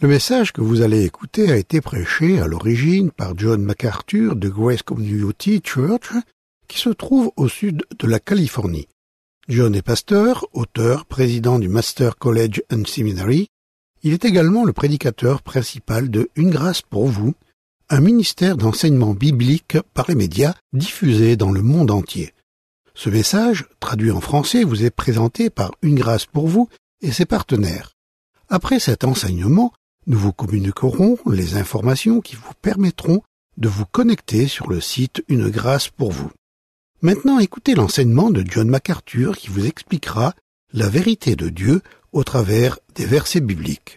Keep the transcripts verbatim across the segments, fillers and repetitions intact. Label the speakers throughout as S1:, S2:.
S1: Le message que vous allez écouter a été prêché à l'origine par John MacArthur de Grace Community Church, qui se trouve au sud de la Californie. John est pasteur, auteur, président du Master College and Seminary. Il est également le prédicateur principal de Une grâce pour vous, un ministère d'enseignement biblique par les médias diffusé dans le monde entier. Ce message, traduit en français, vous est présenté par Une grâce pour vous et ses partenaires. Après cet enseignement, nous vous communiquerons les informations qui vous permettront de vous connecter sur le site Une grâce pour vous. Maintenant, écoutez l'enseignement de John MacArthur qui vous expliquera la vérité de Dieu au travers des versets bibliques.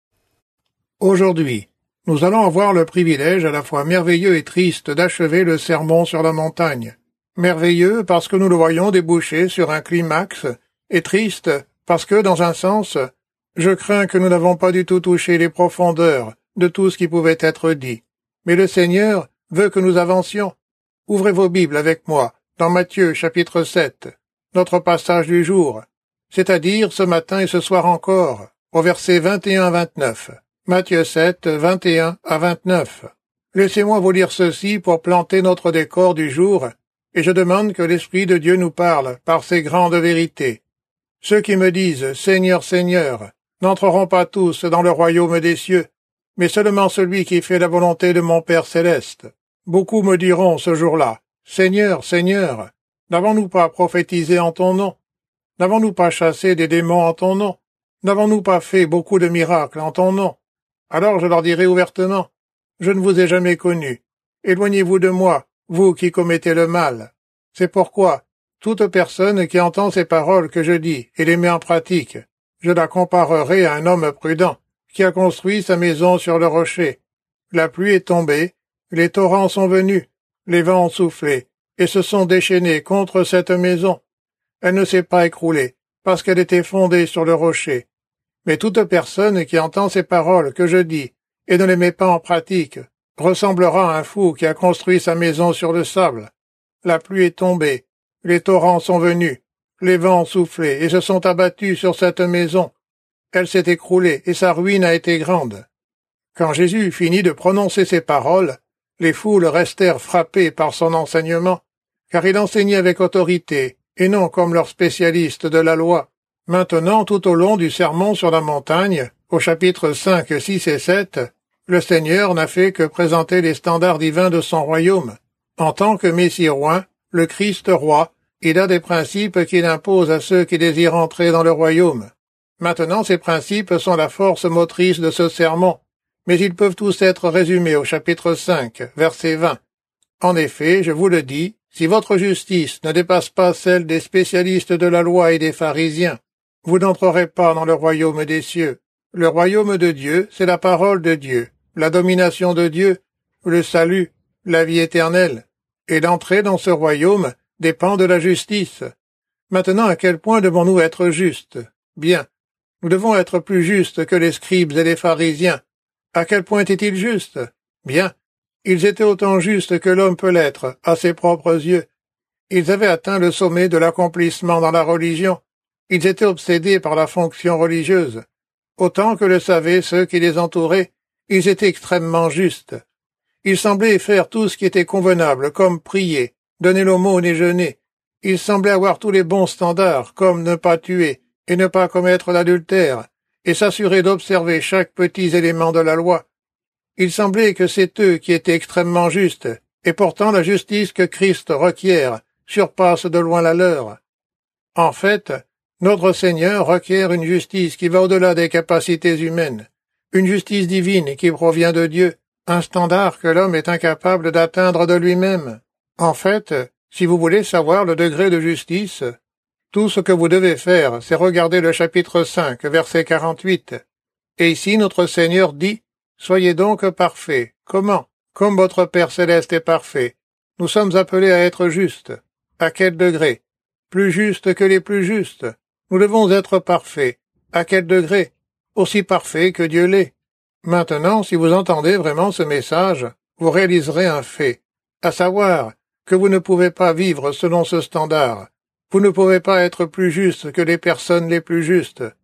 S2: Aujourd'hui, nous allons avoir le privilège à la fois merveilleux et triste d'achever le sermon sur la montagne. Merveilleux parce que nous le voyons déboucher sur un climax, et triste parce que, dans un sens, je crains que nous n'avons pas du tout touché les profondeurs de tout ce qui pouvait être dit. Mais le Seigneur veut que nous avancions. Ouvrez vos Bibles avec moi dans Matthieu chapitre sept, notre passage du jour, c'est-à-dire ce matin et ce soir encore, au verset vingt et un à vingt-neuf. Matthieu sept, vingt et un à vingt-neuf. Laissez-moi vous lire ceci pour planter notre décor du jour, et je demande que l'Esprit de Dieu nous parle par ces grandes vérités. Ceux qui me disent « Seigneur, Seigneur », n'entreront pas tous dans le royaume des cieux, mais seulement celui qui fait la volonté de mon Père céleste. Beaucoup me diront ce jour-là, « Seigneur, Seigneur, n'avons-nous pas prophétisé en ton nom? N'avons-nous pas chassé des démons en ton nom? N'avons-nous pas fait beaucoup de miracles en ton nom? » Alors je leur dirai ouvertement, « Je ne vous ai jamais connu. Éloignez-vous de moi, vous qui commettez le mal. » C'est pourquoi, toute personne qui entend ces paroles que je dis et les met en pratique, je la comparerai à un homme prudent qui a construit sa maison sur le rocher. La pluie est tombée, les torrents sont venus, les vents ont soufflé et se sont déchaînés contre cette maison. Elle ne s'est pas écroulée parce qu'elle était fondée sur le rocher. Mais toute personne qui entend ces paroles que je dis et ne les met pas en pratique ressemblera à un fou qui a construit sa maison sur le sable. La pluie est tombée, les torrents sont venus, les vents ont soufflé et se sont abattus sur cette maison. Elle s'est écroulée et sa ruine a été grande. Quand Jésus finit de prononcer ces paroles, les foules restèrent frappées par son enseignement, car il enseignait avec autorité, et non comme leurs spécialistes de la loi. Maintenant, tout au long du sermon sur la montagne, au chapitre cinq, six et sept, le Seigneur n'a fait que présenter les standards divins de son royaume. En tant que Messie roi, le Christ roi, il a des principes qu'il impose à ceux qui désirent entrer dans le royaume. Maintenant, ces principes sont la force motrice de ce sermon, mais ils peuvent tous être résumés au chapitre cinq, verset vingt. En effet, je vous le dis, si votre justice ne dépasse pas celle des spécialistes de la loi et des pharisiens, vous n'entrerez pas dans le royaume des cieux. Le royaume de Dieu, c'est la parole de Dieu, la domination de Dieu, le salut, la vie éternelle, et l'entrée dans ce royaume dépend de la justice. Maintenant, à quel point devons-nous être justes? Bien, nous devons être plus justes que les scribes et les pharisiens. À quel point étaient-ils justes? Bien, ils étaient autant justes que l'homme peut l'être à ses propres yeux. Ils avaient atteint le sommet de l'accomplissement dans la religion. Ils étaient obsédés par la fonction religieuse. Autant que le savaient ceux qui les entouraient, ils étaient extrêmement justes. Ils semblaient faire tout ce qui était convenable, comme prier, donner l'aumône et jeûner. Ils semblaient avoir tous les bons standards, comme ne pas tuer et ne pas commettre l'adultère, et s'assurer d'observer chaque petit élément de la loi. Il semblait que c'est eux qui étaient extrêmement justes, et pourtant la justice que Christ requiert surpasse de loin la leur. En fait, notre Seigneur requiert une justice qui va au-delà des capacités humaines, une justice divine qui provient de Dieu, un standard que l'homme est incapable d'atteindre de lui-même. En fait, si vous voulez savoir le degré de justice, tout ce que vous devez faire, c'est regarder le chapitre cinq, verset quarante-huit. Et ici, notre Seigneur dit, « Soyez donc parfaits. » Comment? Comme votre Père céleste est parfait. Nous sommes appelés à être justes. À quel degré? Plus justes que les plus justes. Nous devons être parfaits. À quel degré? Aussi parfaits que Dieu l'est. Maintenant, si vous entendez vraiment ce message, vous réaliserez un fait, à savoir que vous ne pouvez pas vivre selon ce standard. Vous ne pouvez pas être plus juste que les personnes les plus justes.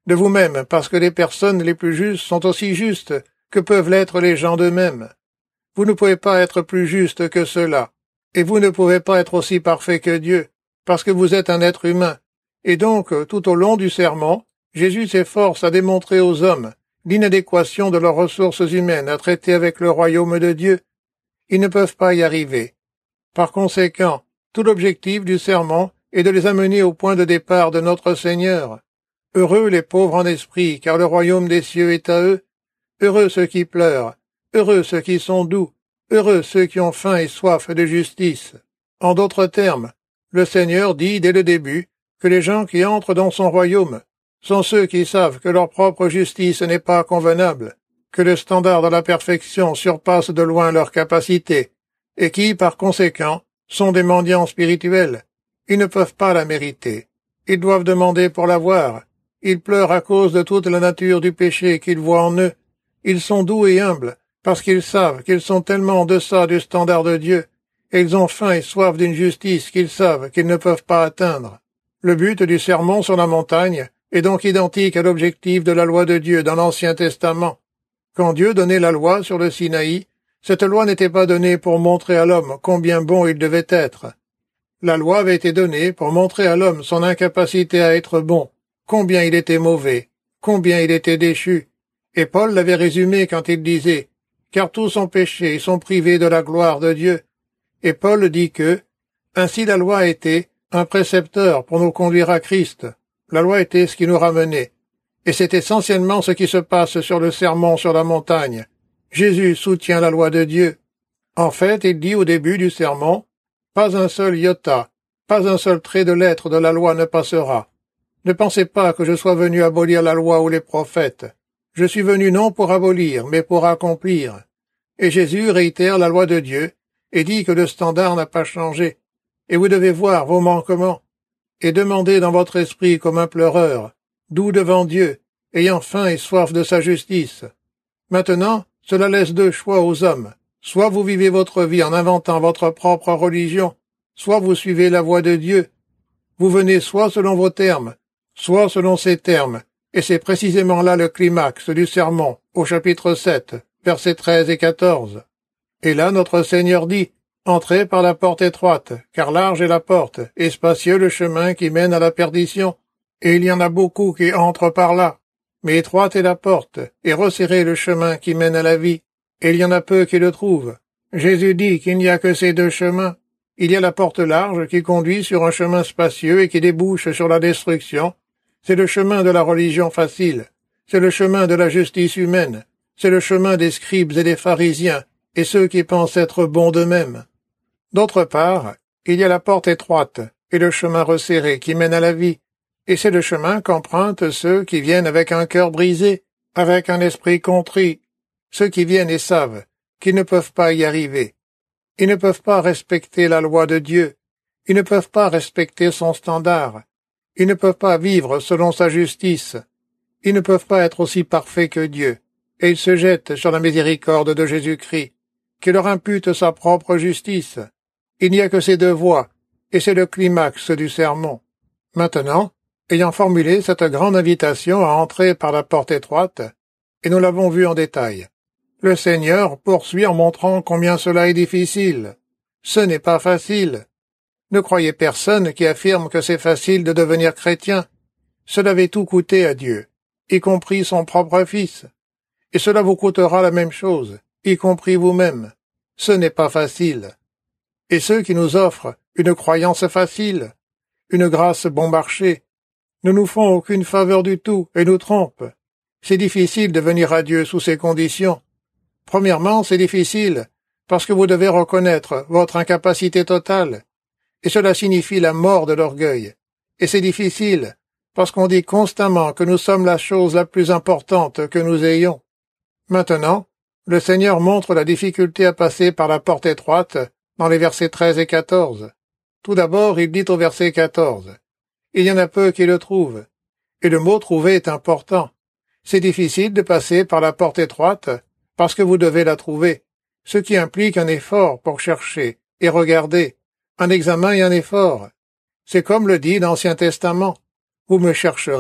S2: de vous-même, parce que les personnes les plus justes sont aussi justes que peuvent l'être les gens d'eux-mêmes. Vous ne pouvez pas être plus juste que cela, et vous ne pouvez pas être aussi parfait que Dieu, parce que vous êtes un être humain. Et donc, tout au long du sermon, Jésus s'efforce à démontrer aux hommes l'inadéquation de leurs ressources humaines à traiter avec le royaume de Dieu. Ils ne peuvent pas y arriver. Par conséquent, tout l'objectif du sermon est de les amener au point de départ de notre Seigneur. Heureux les pauvres en esprit, car le royaume des cieux est à eux. Heureux ceux qui pleurent, heureux ceux qui sont doux, heureux ceux qui ont faim et soif de justice. En d'autres termes, le Seigneur dit dès le début que les gens qui entrent dans son royaume sont ceux qui savent que leur propre justice n'est pas convenable, que le standard de la perfection surpasse de loin leurs capacités, et qui, par conséquent, sont des mendiants spirituels. Ils ne peuvent pas la mériter. Ils doivent demander pour l'avoir. Ils pleurent à cause de toute la nature du péché qu'ils voient en eux. Ils sont doux et humbles, parce qu'ils savent qu'ils sont tellement en deçà du standard de Dieu, et ils ont faim et soif d'une justice qu'ils savent qu'ils ne peuvent pas atteindre. Le but du sermon sur la montagne est donc identique à l'objectif de la loi de Dieu dans l'Ancien Testament. Quand Dieu donnait la loi sur le Sinaï, cette loi n'était pas donnée pour montrer à l'homme combien bon il devait être. La loi avait été donnée pour montrer à l'homme son incapacité à être bon, combien il était mauvais, combien il était déchu. Et Paul l'avait résumé quand il disait « Car tous ont péché et sont privés de la gloire de Dieu ». Et Paul dit que « Ainsi la loi était un précepteur pour nous conduire à Christ. La loi était ce qui nous ramenait. » Et c'est essentiellement ce qui se passe sur le sermon sur la montagne. Jésus soutient la loi de Dieu. En fait, il dit au début du sermon « Pas un seul iota, pas un seul trait de lettre de la loi ne passera. Ne pensez pas que je sois venu abolir la loi ou les prophètes. Je suis venu non pour abolir, mais pour accomplir. » Et Jésus réitère la loi de Dieu et dit que le standard n'a pas changé. Et vous devez voir vos manquements et demander dans votre esprit comme un pleureur, doux devant Dieu, ayant faim et soif de sa justice. Maintenant, cela laisse deux choix aux hommes. Soit vous vivez votre vie en inventant votre propre religion, soit vous suivez la voie de Dieu. Vous venez soit selon vos termes, soit selon ses termes, et c'est précisément là le climax du sermon, au chapitre sept, versets treize et quatorze. Et là notre Seigneur dit, « Entrez par la porte étroite, car large est la porte, et spacieux le chemin qui mène à la perdition, et il y en a beaucoup qui entrent par là. Mais étroite est la porte, et resserré le chemin qui mène à la vie, et il y en a peu qui le trouvent. » Jésus dit qu'il n'y a que ces deux chemins. Il y a la porte large qui conduit sur un chemin spacieux et qui débouche sur la destruction. C'est le chemin de la religion facile. C'est le chemin de la justice humaine. C'est le chemin des scribes et des pharisiens, et ceux qui pensent être bons d'eux-mêmes. D'autre part, il y a la porte étroite et le chemin resserré qui mène à la vie. Et c'est le chemin qu'empruntent ceux qui viennent avec un cœur brisé, avec un esprit contrit, ceux qui viennent et savent qu'ils ne peuvent pas y arriver. Ils ne peuvent pas respecter la loi de Dieu, ils ne peuvent pas respecter son standard, ils ne peuvent pas vivre selon sa justice, ils ne peuvent pas être aussi parfaits que Dieu, et ils se jettent sur la miséricorde de Jésus-Christ, qui leur impute sa propre justice. Il n'y a que ces deux voies, et c'est le climax du sermon. Maintenant, ayant formulé cette grande invitation à entrer par la porte étroite, et nous l'avons vu en détail, le Seigneur poursuit en montrant combien cela est difficile. Ce n'est pas facile. Ne croyez personne qui affirme que c'est facile de devenir chrétien. Cela avait tout coûté à Dieu, y compris son propre Fils. Et cela vous coûtera la même chose, y compris vous-même. Ce n'est pas facile. Et ceux qui nous offrent une croyance facile, une grâce bon marché, ne nous font aucune faveur du tout et nous trompent. C'est difficile de venir à Dieu sous ces conditions. Premièrement, c'est difficile parce que vous devez reconnaître votre incapacité totale, et cela signifie la mort de l'orgueil. Et c'est difficile parce qu'on dit constamment que nous sommes la chose la plus importante que nous ayons. Maintenant, le Seigneur montre la difficulté à passer par la porte étroite dans les versets treize et quatorze. Tout d'abord, il dit au verset quatorze, « Il y en a peu qui le trouvent. » Et le mot « trouver » est important. C'est difficile de passer par la porte étroite parce que vous devez la trouver, ce qui implique un effort pour chercher et regarder, un examen et un effort. C'est comme le dit l'Ancien Testament. Vous me chercherez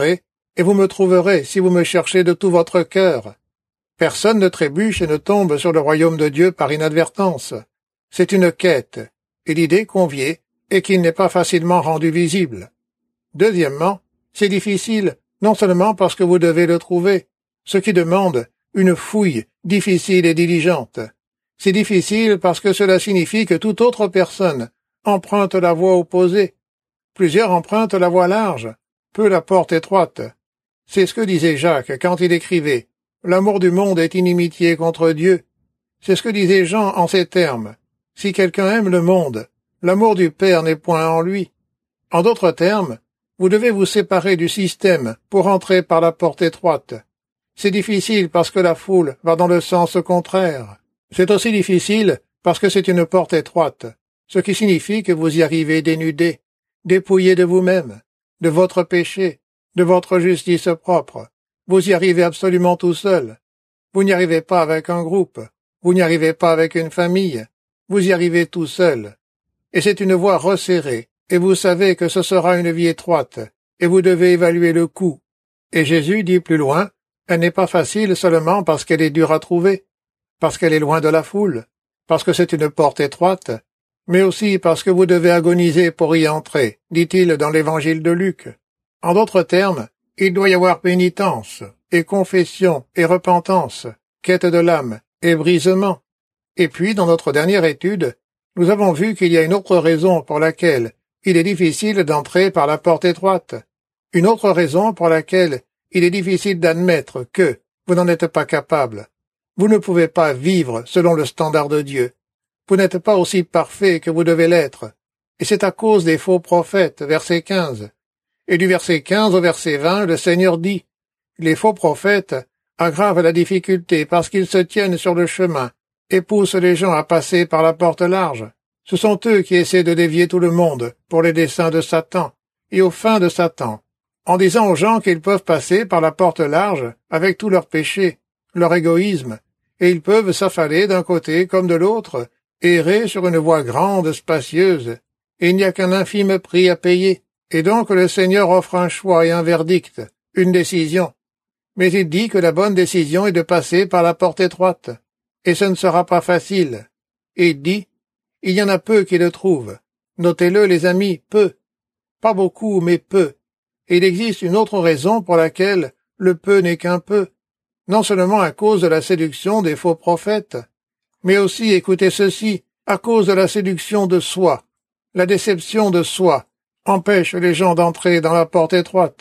S2: et vous me trouverez si vous me cherchez de tout votre cœur. Personne ne trébuche et ne tombe sur le royaume de Dieu par inadvertance. C'est une quête, et l'idée convient est qu'il n'est pas facilement rendu visible. Deuxièmement, c'est difficile, non seulement parce que vous devez le trouver, ce qui demande une fouille difficile et diligente. C'est difficile parce que cela signifie que toute autre personne emprunte la voie opposée. Plusieurs empruntent la voie large, peu la porte étroite. C'est ce que disait Jacques quand il écrivait « L'amour du monde est inimitié contre Dieu ». C'est ce que disait Jean en ces termes « Si quelqu'un aime le monde, l'amour du Père n'est point en lui ». En d'autres termes, vous devez vous séparer du système pour entrer par la porte étroite. C'est difficile parce que la foule va dans le sens contraire. C'est aussi difficile parce que c'est une porte étroite, ce qui signifie que vous y arrivez dénudé, dépouillé de vous-même, de votre péché, de votre justice propre. Vous y arrivez absolument tout seul. Vous n'y arrivez pas avec un groupe. Vous n'y arrivez pas avec une famille. Vous y arrivez tout seul. Et c'est une voie resserrée, et vous savez que ce sera une vie étroite, et vous devez évaluer le coût. Et Jésus dit plus loin, elle n'est pas facile seulement parce qu'elle est dure à trouver, parce qu'elle est loin de la foule, parce que c'est une porte étroite, mais aussi parce que vous devez agoniser pour y entrer, dit-il dans l'évangile de Luc. En d'autres termes, il doit y avoir pénitence, et confession, et repentance, quête de l'âme, et brisement. Et puis, dans notre dernière étude, nous avons vu qu'il y a une autre raison pour laquelle il est difficile d'entrer par la porte étroite, une autre raison pour laquelle il est difficile d'admettre que vous n'en êtes pas capable. Vous ne pouvez pas vivre selon le standard de Dieu. Vous n'êtes pas aussi parfait que vous devez l'être. Et c'est à cause des faux prophètes, verset quinze. Et du verset quinze au verset vingt, le Seigneur dit, « Les faux prophètes aggravent la difficulté parce qu'ils se tiennent sur le chemin et poussent les gens à passer par la porte large. Ce sont eux qui essaient de dévier tout le monde pour les desseins de Satan et aux fins de Satan, en disant aux gens qu'ils peuvent passer par la porte large avec tous leurs péchés, leur égoïsme, et ils peuvent s'affaler d'un côté comme de l'autre, errer sur une voie grande, spacieuse, et il n'y a qu'un infime prix à payer. Et donc le Seigneur offre un choix et un verdict, une décision. Mais il dit que la bonne décision est de passer par la porte étroite, et ce ne sera pas facile. Et il dit, il y en a peu qui le trouvent. Notez-le, les amis, peu. Pas beaucoup, mais peu. Et il existe une autre raison pour laquelle le peu n'est qu'un peu. Non seulement à cause de la séduction des faux prophètes, mais aussi, écoutez ceci, à cause de la séduction de soi. La déception de soi empêche les gens d'entrer dans la porte étroite.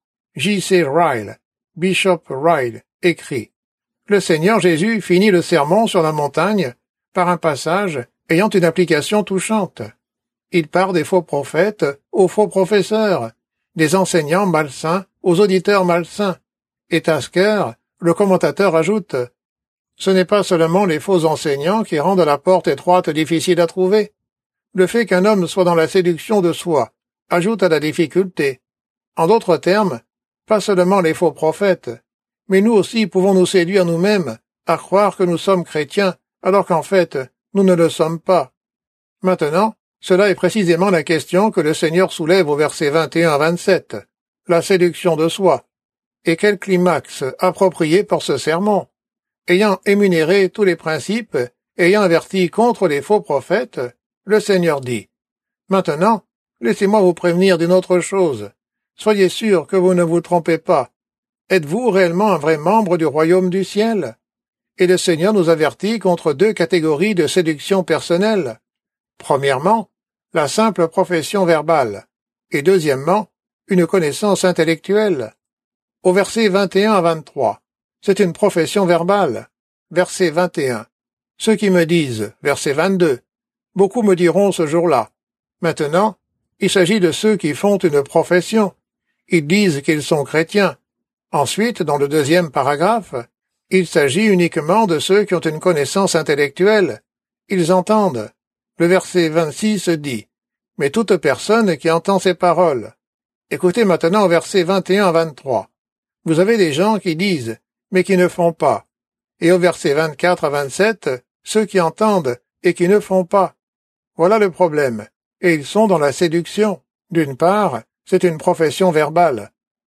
S2: J C Ryle, Bishop Ryle, écrit « Le Seigneur Jésus finit le sermon sur la montagne par un passage ayant une application touchante. Il part des faux prophètes aux faux professeurs, des enseignants malsains aux auditeurs malsains. Et Tasker, le commentateur, ajoute « Ce n'est pas seulement les faux enseignants qui rendent la porte étroite difficile à trouver. Le fait qu'un homme soit dans la séduction de soi ajoute à la difficulté. En d'autres termes, pas seulement les faux prophètes, mais nous aussi pouvons nous séduire nous-mêmes à croire que nous sommes chrétiens, alors qu'en fait, nous ne le sommes pas. Maintenant, cela est précisément la question que le Seigneur soulève au verset vingt et un à vingt-sept, la séduction de soi. Et quel climax approprié pour ce sermon! Ayant énuméré tous les principes, ayant averti contre les faux prophètes, le Seigneur dit, « Maintenant, laissez-moi vous prévenir d'une autre chose. Soyez sûr que vous ne vous trompez pas. Êtes-vous réellement un vrai membre du royaume du ciel? » Et le Seigneur nous avertit contre deux catégories de séduction personnelle. Premièrement, la simple profession verbale, et deuxièmement, une connaissance intellectuelle. Au verset vingt et un à vingt-trois, c'est une profession verbale. Verset vingt et un. Ceux qui me disent, verset vingt-deux, beaucoup me diront ce jour-là. Maintenant, il s'agit de ceux qui font une profession. Ils disent qu'ils sont chrétiens. Ensuite, dans le deuxième paragraphe, il s'agit uniquement de ceux qui ont une connaissance intellectuelle. Ils entendent. Le verset vingt-six dit « Mais toute personne qui entend ces paroles. » Écoutez maintenant au verset vingt et un à vingt-trois. Vous avez des gens qui disent, mais qui ne font pas. Et au verset vingt-quatre à vingt-sept, ceux qui entendent et qui ne font pas. Voilà le problème. Et ils sont dans la séduction. D'une part, c'est une profession verbale.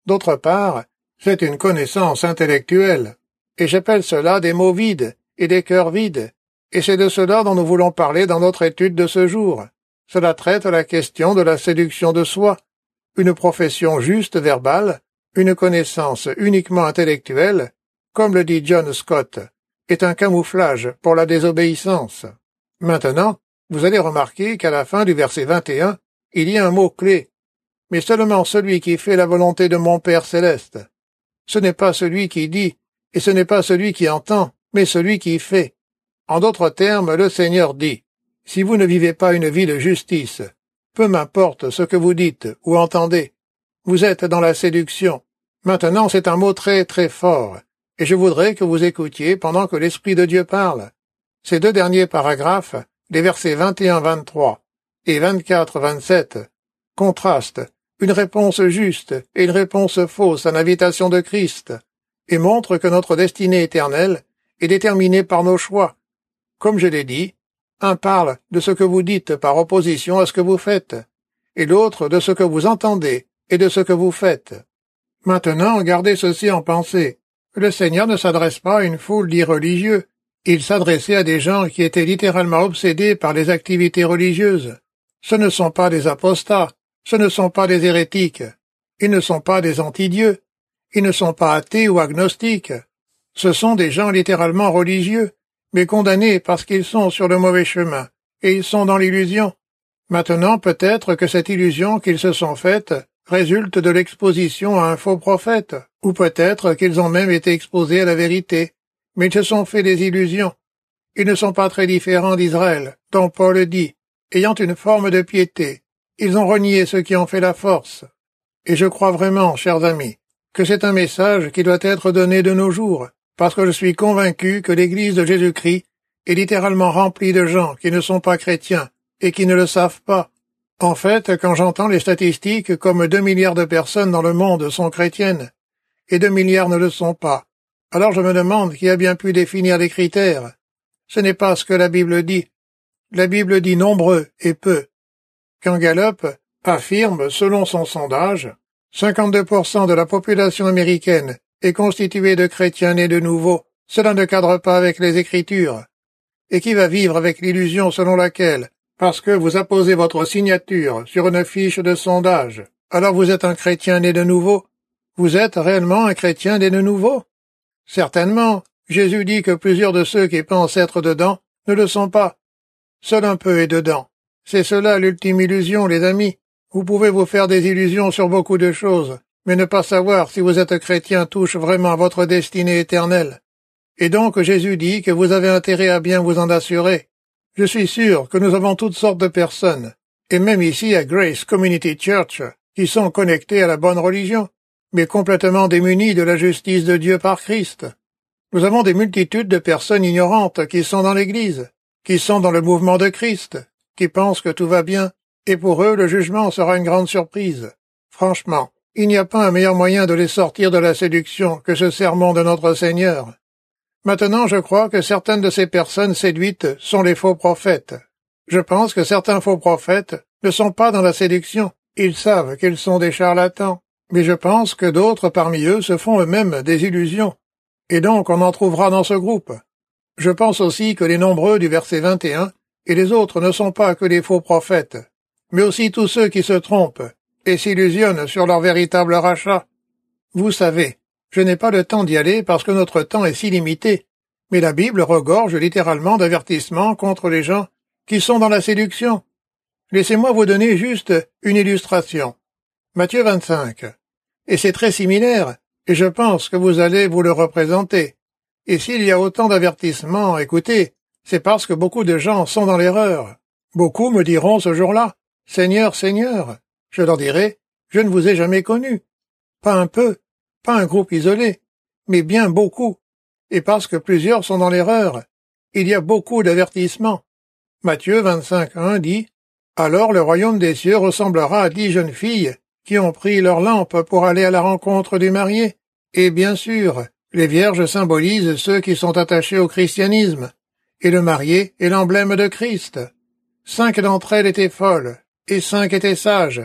S2: D'autre part, c'est une connaissance intellectuelle, et j'appelle cela des mots vides et des cœurs vides, et c'est de cela dont nous voulons parler dans notre étude de ce jour. Cela traite la question de la séduction de soi, une profession juste verbale, une connaissance uniquement intellectuelle, comme le dit John Scott, est un camouflage pour la désobéissance. Maintenant, vous allez remarquer qu'à la fin du verset vingt et un, il y a un mot-clé. Mais seulement celui qui fait la volonté de mon Père céleste. Ce n'est pas celui qui dit, et ce n'est pas celui qui entend, mais celui qui fait. En d'autres termes, le Seigneur dit, si vous ne vivez pas une vie de justice, peu m'importe ce que vous dites ou entendez, vous êtes dans la séduction. Maintenant, c'est un mot très très fort, et je voudrais que vous écoutiez pendant que l'Esprit de Dieu parle. Ces deux derniers paragraphes, les versets vingt et un vingt-trois et vingt-quatre vingt-sept, contrastent une réponse juste et une réponse fausse à l'invitation de Christ, et montrent que notre destinée éternelle est déterminée par nos choix. Comme je l'ai dit, un parle de ce que vous dites par opposition à ce que vous faites, et l'autre de ce que vous entendez et de ce que vous faites. Maintenant, gardez ceci en pensée. Le Seigneur ne s'adresse pas à une foule d'irreligieux. Il s'adressait à des gens qui étaient littéralement obsédés par les activités religieuses. Ce ne sont pas des apostats, ce ne sont pas des hérétiques, ils ne sont pas des anti-dieux, ils ne sont pas athées ou agnostiques. Ce sont des gens littéralement religieux, mais condamnés parce qu'ils sont sur le mauvais chemin, et ils sont dans l'illusion. Maintenant, peut-être que cette illusion qu'ils se sont faite résulte de l'exposition à un faux prophète, ou peut-être qu'ils ont même été exposés à la vérité, mais ils se sont fait des illusions. Ils ne sont pas très différents d'Israël, dont Paul dit, ayant une forme de piété. Ils ont renié ce qui en fait la force. Et je crois vraiment, chers amis, que c'est un message qui doit être donné de nos jours, parce que je suis convaincu que l'Église de Jésus-Christ est littéralement remplie de gens qui ne sont pas chrétiens et qui ne le savent pas. En fait, quand j'entends les statistiques comme deux milliards de personnes dans le monde sont chrétiennes, et deux milliards ne le sont pas, alors je me demande qui a bien pu définir les critères. Ce n'est pas ce que la Bible dit. La Bible dit nombreux et peu. Quand Gallup affirme, selon son sondage, cinquante-deux pour cent de la population américaine est constituée de chrétiens nés de nouveau, cela ne cadre pas avec les Écritures. Et qui va vivre avec l'illusion selon laquelle, parce que vous apposez votre signature sur une fiche de sondage, alors vous êtes un chrétien né de nouveau? Vous êtes réellement un chrétien né de nouveau? Certainement, Jésus dit que plusieurs de ceux qui pensent être dedans ne le sont pas. Seul un peu est dedans. C'est cela l'ultime illusion, les amis. Vous pouvez vous faire des illusions sur beaucoup de choses, mais ne pas savoir si vous êtes chrétien touche vraiment à votre destinée éternelle. Et donc Jésus dit que vous avez intérêt à bien vous en assurer. Je suis sûr que nous avons toutes sortes de personnes, et même ici à Grace Community Church, qui sont connectées à la bonne religion, mais complètement démunies de la justice de Dieu par Christ. Nous avons des multitudes de personnes ignorantes qui sont dans l'Église, qui sont dans le mouvement de Christ, qui pensent que tout va bien, et pour eux le jugement sera une grande surprise. Franchement, il n'y a pas un meilleur moyen de les sortir de la séduction que ce sermon de notre Seigneur. Maintenant, je crois que certaines de ces personnes séduites sont les faux prophètes. Je pense que certains faux prophètes ne sont pas dans la séduction. Ils savent qu'ils sont des charlatans. Mais je pense que d'autres parmi eux se font eux-mêmes des illusions. Et donc on en trouvera dans ce groupe. Je pense aussi que les nombreux du verset vingt et un et les autres ne sont pas que les faux prophètes, mais aussi tous ceux qui se trompent et s'illusionnent sur leur véritable rachat. Vous savez, je n'ai pas le temps d'y aller parce que notre temps est si limité, mais la Bible regorge littéralement d'avertissements contre les gens qui sont dans la séduction. Laissez-moi vous donner juste une illustration. Matthieu vingt-cinq. Et c'est très similaire, et je pense que vous allez vous le représenter. Et s'il y a autant d'avertissements, écoutez, c'est parce que beaucoup de gens sont dans l'erreur. Beaucoup me diront ce jour-là, « Seigneur, Seigneur », je leur dirai, « Je ne vous ai jamais connu. » Pas un peu, pas un groupe isolé, mais bien beaucoup. Et parce que plusieurs sont dans l'erreur, il y a beaucoup d'avertissements. Matthieu vingt-cinq un dit, « Alors le royaume des cieux ressemblera à dix jeunes filles qui ont pris leur lampe pour aller à la rencontre du marié. » Et bien sûr, les vierges symbolisent ceux qui sont attachés au christianisme, et le marié est l'emblème de Christ. Cinq d'entre elles étaient folles, et cinq étaient sages.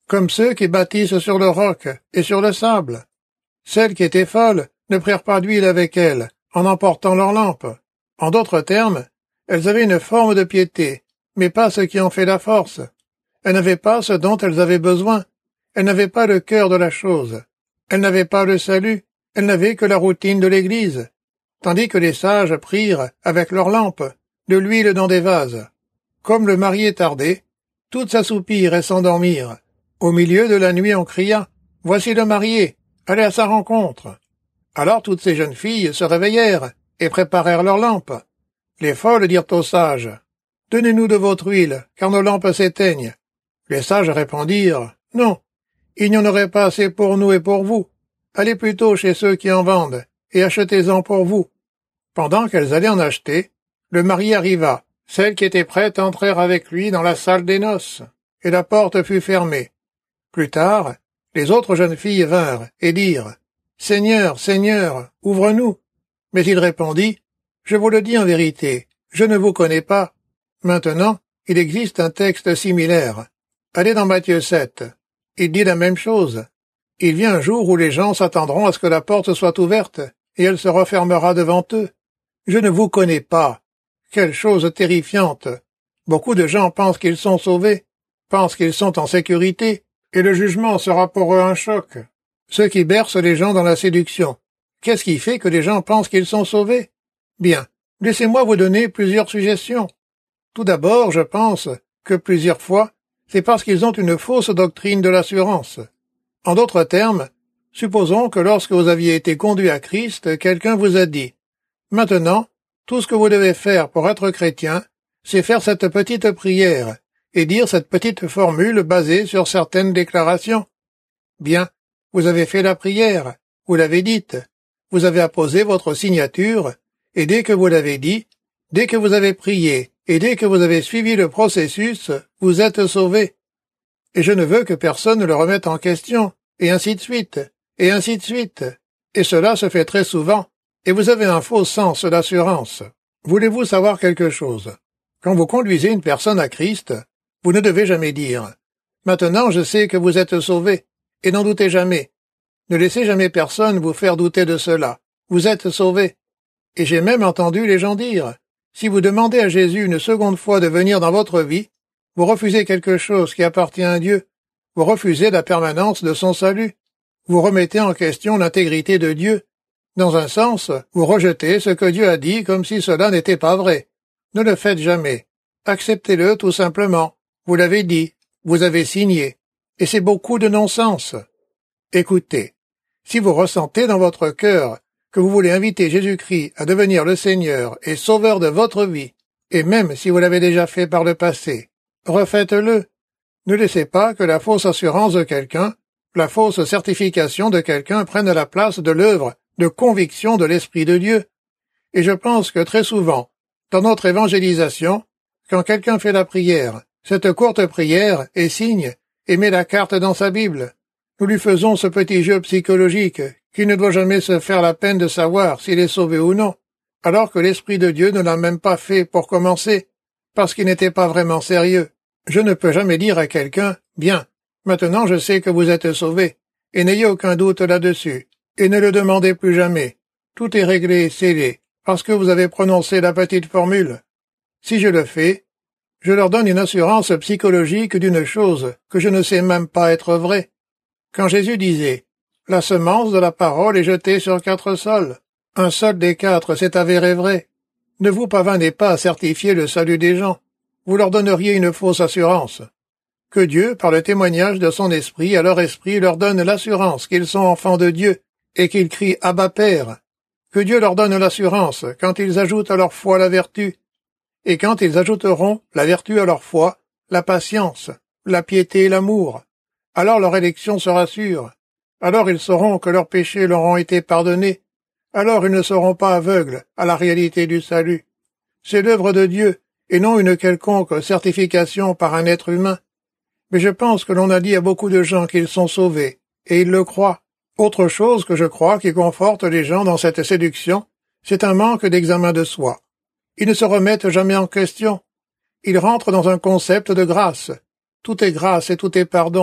S2: comme ceux qui bâtissent sur le roc et sur le sable. Celles qui étaient folles ne prirent pas d'huile avec elles, en emportant leur lampe. En d'autres termes, elles avaient une forme de piété, mais pas ce qui en fait la force. Elles n'avaient pas ce dont elles avaient besoin. Elles n'avaient pas le cœur de la chose. Elles n'avaient pas le salut. Elles n'avaient que la routine de l'Église. Tandis que les sages prirent, avec leurs lampes, de l'huile dans des vases. Comme le marié tardait, toutes s'assoupirent et s'endormirent. Au milieu de la nuit on cria « Voici le marié, allez à sa rencontre !» Alors toutes ces jeunes filles se réveillèrent et préparèrent leurs lampes. Les folles dirent aux sages « Donnez-nous de votre huile, car nos lampes s'éteignent. » Les sages répondirent « Non, il n'y en aurait pas assez pour nous et pour vous. Allez plutôt chez ceux qui en vendent, et achetez-en pour vous. » Pendant qu'elles allaient en acheter, le marié arriva. Celles qui étaient prêtes entrèrent avec lui dans la salle des noces, et la porte fut fermée. Plus tard, les autres jeunes filles vinrent et dirent « Seigneur, Seigneur, ouvre-nous !» Mais il répondit « Je vous le dis en vérité, je ne vous connais pas. » Maintenant, il existe un texte similaire. Allez dans Matthieu sept. Il dit la même chose. Il vient un jour où les gens s'attendront à ce que la porte soit ouverte, et elle se refermera devant eux. Je ne vous connais pas. Quelle chose terrifiante. Beaucoup de gens pensent qu'ils sont sauvés, pensent qu'ils sont en sécurité, et le jugement sera pour eux un choc. Ce qui berce les gens dans la séduction. Qu'est-ce qui fait que les gens pensent qu'ils sont sauvés? Bien, laissez-moi vous donner plusieurs suggestions. Tout d'abord, je pense que plusieurs fois, c'est parce qu'ils ont une fausse doctrine de l'assurance. En d'autres termes, supposons que lorsque vous aviez été conduit à Christ, quelqu'un vous a dit « Maintenant, tout ce que vous devez faire pour être chrétien, c'est faire cette petite prière et dire cette petite formule basée sur certaines déclarations. » Bien, vous avez fait la prière, vous l'avez dite, vous avez apposé votre signature, et dès que vous l'avez dit, dès que vous avez prié, et dès que vous avez suivi le processus, vous êtes sauvé. Et je ne veux que personne ne le remette en question, et ainsi de suite, et ainsi de suite. Et cela se fait très souvent, et vous avez un faux sens d'assurance. Voulez-vous savoir quelque chose? Quand vous conduisez une personne à Christ, vous ne devez jamais dire « Maintenant je sais que vous êtes sauvé », et n'en doutez jamais. Ne laissez jamais personne vous faire douter de cela. Vous êtes sauvé. Et j'ai même entendu les gens dire « Si vous demandez à Jésus une seconde fois de venir dans votre vie, vous refusez quelque chose qui appartient à Dieu. Vous refusez la permanence de son salut. Vous remettez en question l'intégrité de Dieu. Dans un sens, vous rejetez ce que Dieu a dit comme si cela n'était pas vrai. Ne le faites jamais. Acceptez-le tout simplement. Vous l'avez dit. Vous avez signé. Et c'est beaucoup de non-sens. Écoutez. Si vous ressentez dans votre cœur que vous voulez inviter Jésus-Christ à devenir le Seigneur et Sauveur de votre vie, et même si vous l'avez déjà fait par le passé, refaites-le. Ne laissez pas que la fausse assurance de quelqu'un, la fausse certification de quelqu'un prenne la place de l'œuvre de conviction de l'Esprit de Dieu. Et je pense que très souvent, dans notre évangélisation, quand quelqu'un fait la prière, cette courte prière est signe et met la carte dans sa Bible. Nous lui faisons ce petit jeu psychologique qui ne doit jamais se faire la peine de savoir s'il est sauvé ou non, alors que l'Esprit de Dieu ne l'a même pas fait pour commencer, parce qu'il n'était pas vraiment sérieux. Je ne peux jamais dire à quelqu'un « Bien, maintenant je sais que vous êtes sauvé, et n'ayez aucun doute là-dessus, et ne le demandez plus jamais. Tout est réglé et scellé, parce que vous avez prononcé la petite formule. » Si je le fais, je leur donne une assurance psychologique d'une chose que je ne sais même pas être vraie. Quand Jésus disait « La semence de la parole est jetée sur quatre sols », un seul des quatre s'est avéré vrai. Ne vous pavanez pas à certifier le salut des gens. Vous leur donneriez une fausse assurance. Que Dieu, par le témoignage de son esprit à leur esprit, leur donne l'assurance qu'ils sont enfants de Dieu et qu'ils crient « Abba Père ». Que Dieu leur donne l'assurance quand ils ajoutent à leur foi la vertu, et quand ils ajouteront la vertu à leur foi, la patience, la piété et l'amour. Alors leur élection sera sûre. Alors ils sauront que leurs péchés leur ont été pardonnés. Alors ils ne seront pas aveugles à la réalité du salut. C'est l'œuvre de Dieu, et non une quelconque certification par un être humain. Mais je pense que l'on a dit à beaucoup de gens qu'ils sont sauvés, et ils le croient. Autre chose que je crois qui conforte les gens dans cette séduction, c'est un manque d'examen de soi. Ils ne se remettent jamais en question. Ils rentrent dans un concept de grâce. Tout est grâce et tout est pardon.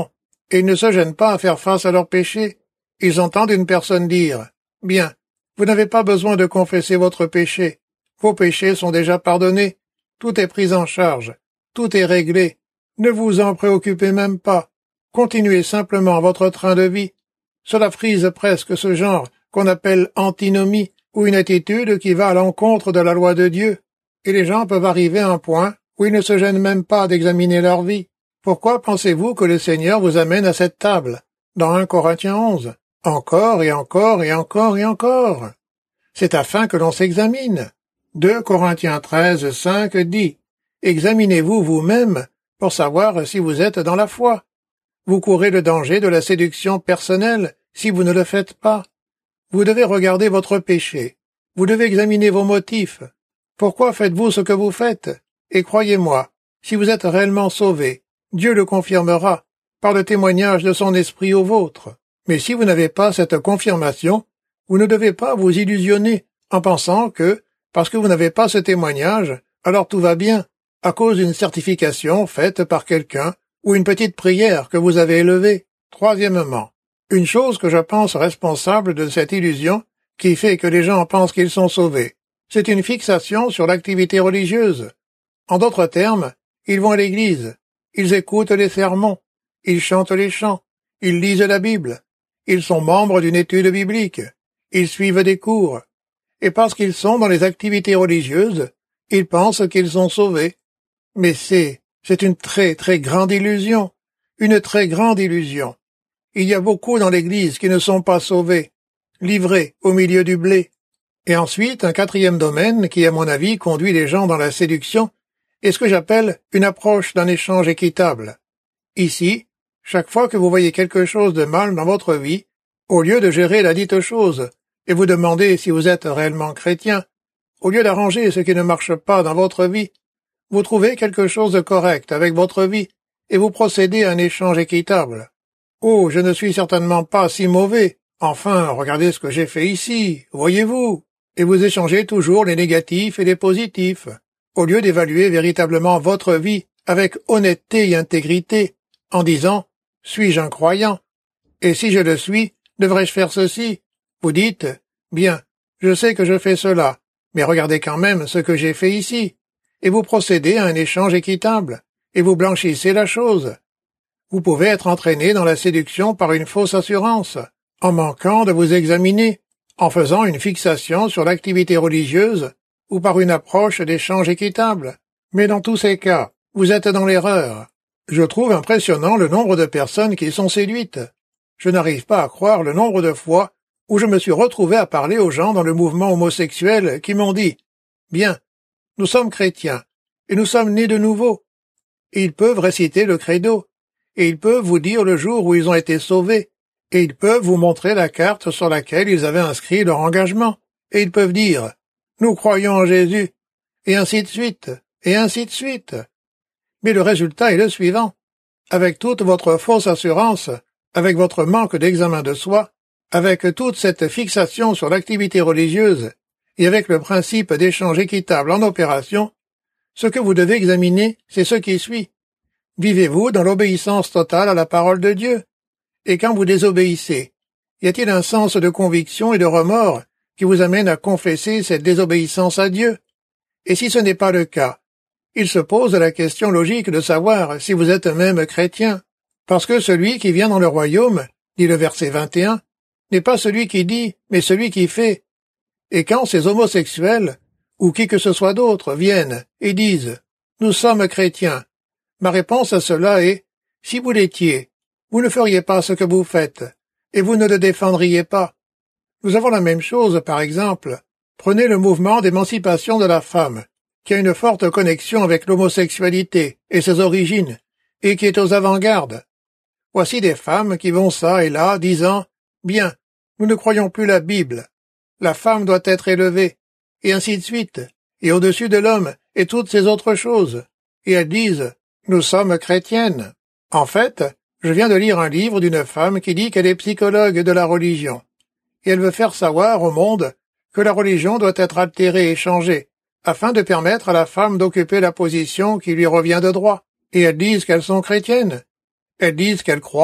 S2: et ils ne se gênent pas à faire face à leurs péchés. Ils entendent une personne dire « Bien, vous n'avez pas besoin de confesser votre péché. Vos péchés sont déjà pardonnés. Tout est pris en charge. Tout est réglé. Ne vous en préoccupez même pas. Continuez simplement votre train de vie. » Cela frise presque ce genre qu'on appelle antinomie, ou une attitude qui va à l'encontre de la loi de Dieu. Et les gens peuvent arriver à un point où ils ne se gênent même pas d'examiner leur vie. Pourquoi pensez-vous que le Seigneur vous amène à cette table? Dans un Corinthiens onze. Encore et encore et encore et encore. C'est afin que l'on s'examine. deux Corinthiens treize, cinq dit « Examinez-vous vous-même pour savoir si vous êtes dans la foi. Vous courez le danger de la séduction personnelle si vous ne le faites pas. Vous devez regarder votre péché. Vous devez examiner vos motifs. Pourquoi faites-vous ce que vous faites? Et croyez-moi, si vous êtes réellement sauvé, Dieu le confirmera par le témoignage de son esprit au vôtre. Mais si vous n'avez pas cette confirmation, vous ne devez pas vous illusionner en pensant que, parce que vous n'avez pas ce témoignage, alors tout va bien, à cause d'une certification faite par quelqu'un ou une petite prière que vous avez élevée. Troisièmement, une chose que je pense responsable de cette illusion qui fait que les gens pensent qu'ils sont sauvés, c'est une fixation sur l'activité religieuse. En d'autres termes, ils vont à l'église, ils écoutent les sermons, ils chantent les chants, ils lisent la Bible, ils sont membres d'une étude biblique, ils suivent des cours, et parce qu'ils sont dans les activités religieuses, ils pensent qu'ils sont sauvés. Mais c'est, c'est une très très grande illusion, une très grande illusion. Il y a beaucoup dans l'Église qui ne sont pas sauvés, livrés au milieu du blé. Et ensuite, un quatrième domaine qui, à mon avis, conduit les gens dans la séduction, est ce que j'appelle une approche d'un échange équitable. Ici, chaque fois que vous voyez quelque chose de mal dans votre vie, au lieu de gérer la dite chose et vous demander si vous êtes réellement chrétien, au lieu d'arranger ce qui ne marche pas dans votre vie, vous trouvez quelque chose de correct avec votre vie et vous procédez à un échange équitable. Oh, je ne suis certainement pas si mauvais. Enfin, regardez ce que j'ai fait ici, voyez-vous. Et vous échangez toujours les négatifs et les positifs, au lieu d'évaluer véritablement votre vie avec honnêteté et intégrité, en disant « Suis-je un croyant? Et si je le suis, devrais-je faire ceci ?» Vous dites « Bien, je sais que je fais cela, mais regardez quand même ce que j'ai fait ici. » Et vous procédez à un échange équitable, et vous blanchissez la chose. Vous pouvez être entraîné dans la séduction par une fausse assurance, en manquant de vous examiner, en faisant une fixation sur l'activité religieuse ou par une approche d'échange équitable. Mais dans tous ces cas, vous êtes dans l'erreur. Je trouve impressionnant le nombre de personnes qui sont séduites. Je n'arrive pas à croire le nombre de fois où je me suis retrouvé à parler aux gens dans le mouvement homosexuel qui m'ont dit « Bien, nous sommes chrétiens, et nous sommes nés de nouveau. » Et ils peuvent réciter le credo, et ils peuvent vous dire le jour où ils ont été sauvés, et ils peuvent vous montrer la carte sur laquelle ils avaient inscrit leur engagement, et ils peuvent dire « Nous croyons en Jésus », et ainsi de suite, et ainsi de suite. Mais le résultat est le suivant. Avec toute votre fausse assurance, avec votre manque d'examen de soi, avec toute cette fixation sur l'activité religieuse, et avec le principe d'échange équitable en opération, ce que vous devez examiner, c'est ce qui suit. Vivez-vous dans l'obéissance totale à la parole de Dieu? Et quand vous désobéissez, y a-t-il un sens de conviction et de remords qui vous amène à confesser cette désobéissance à Dieu? Et si ce n'est pas le cas, il se pose la question logique de savoir si vous êtes même chrétien, parce que celui qui vient dans le royaume, dit le verset vingt et un, n'est pas celui qui dit, mais celui qui fait. Et quand ces homosexuels, ou qui que ce soit d'autre, viennent et disent « Nous sommes chrétiens », ma réponse à cela est « Si vous l'étiez, vous ne feriez pas ce que vous faites, et vous ne le défendriez pas. » Nous avons la même chose, par exemple. Prenez le mouvement d'émancipation de la femme, qui a une forte connexion avec l'homosexualité et ses origines, et qui est aux avant-gardes. Voici des femmes qui vont ça et là, disant « Bien, nous ne croyons plus la Bible. La femme doit être élevée. » Et ainsi de suite, et au-dessus de l'homme, et toutes ces autres choses. Et elles disent « Nous sommes chrétiennes. » En fait, je viens de lire un livre d'une femme qui dit qu'elle est psychologue de la religion. Et elle veut faire savoir au monde que la religion doit être altérée et changée, afin de permettre à la femme d'occuper la position qui lui revient de droit. Et elles disent qu'elles sont chrétiennes. Elles disent qu'elles croient,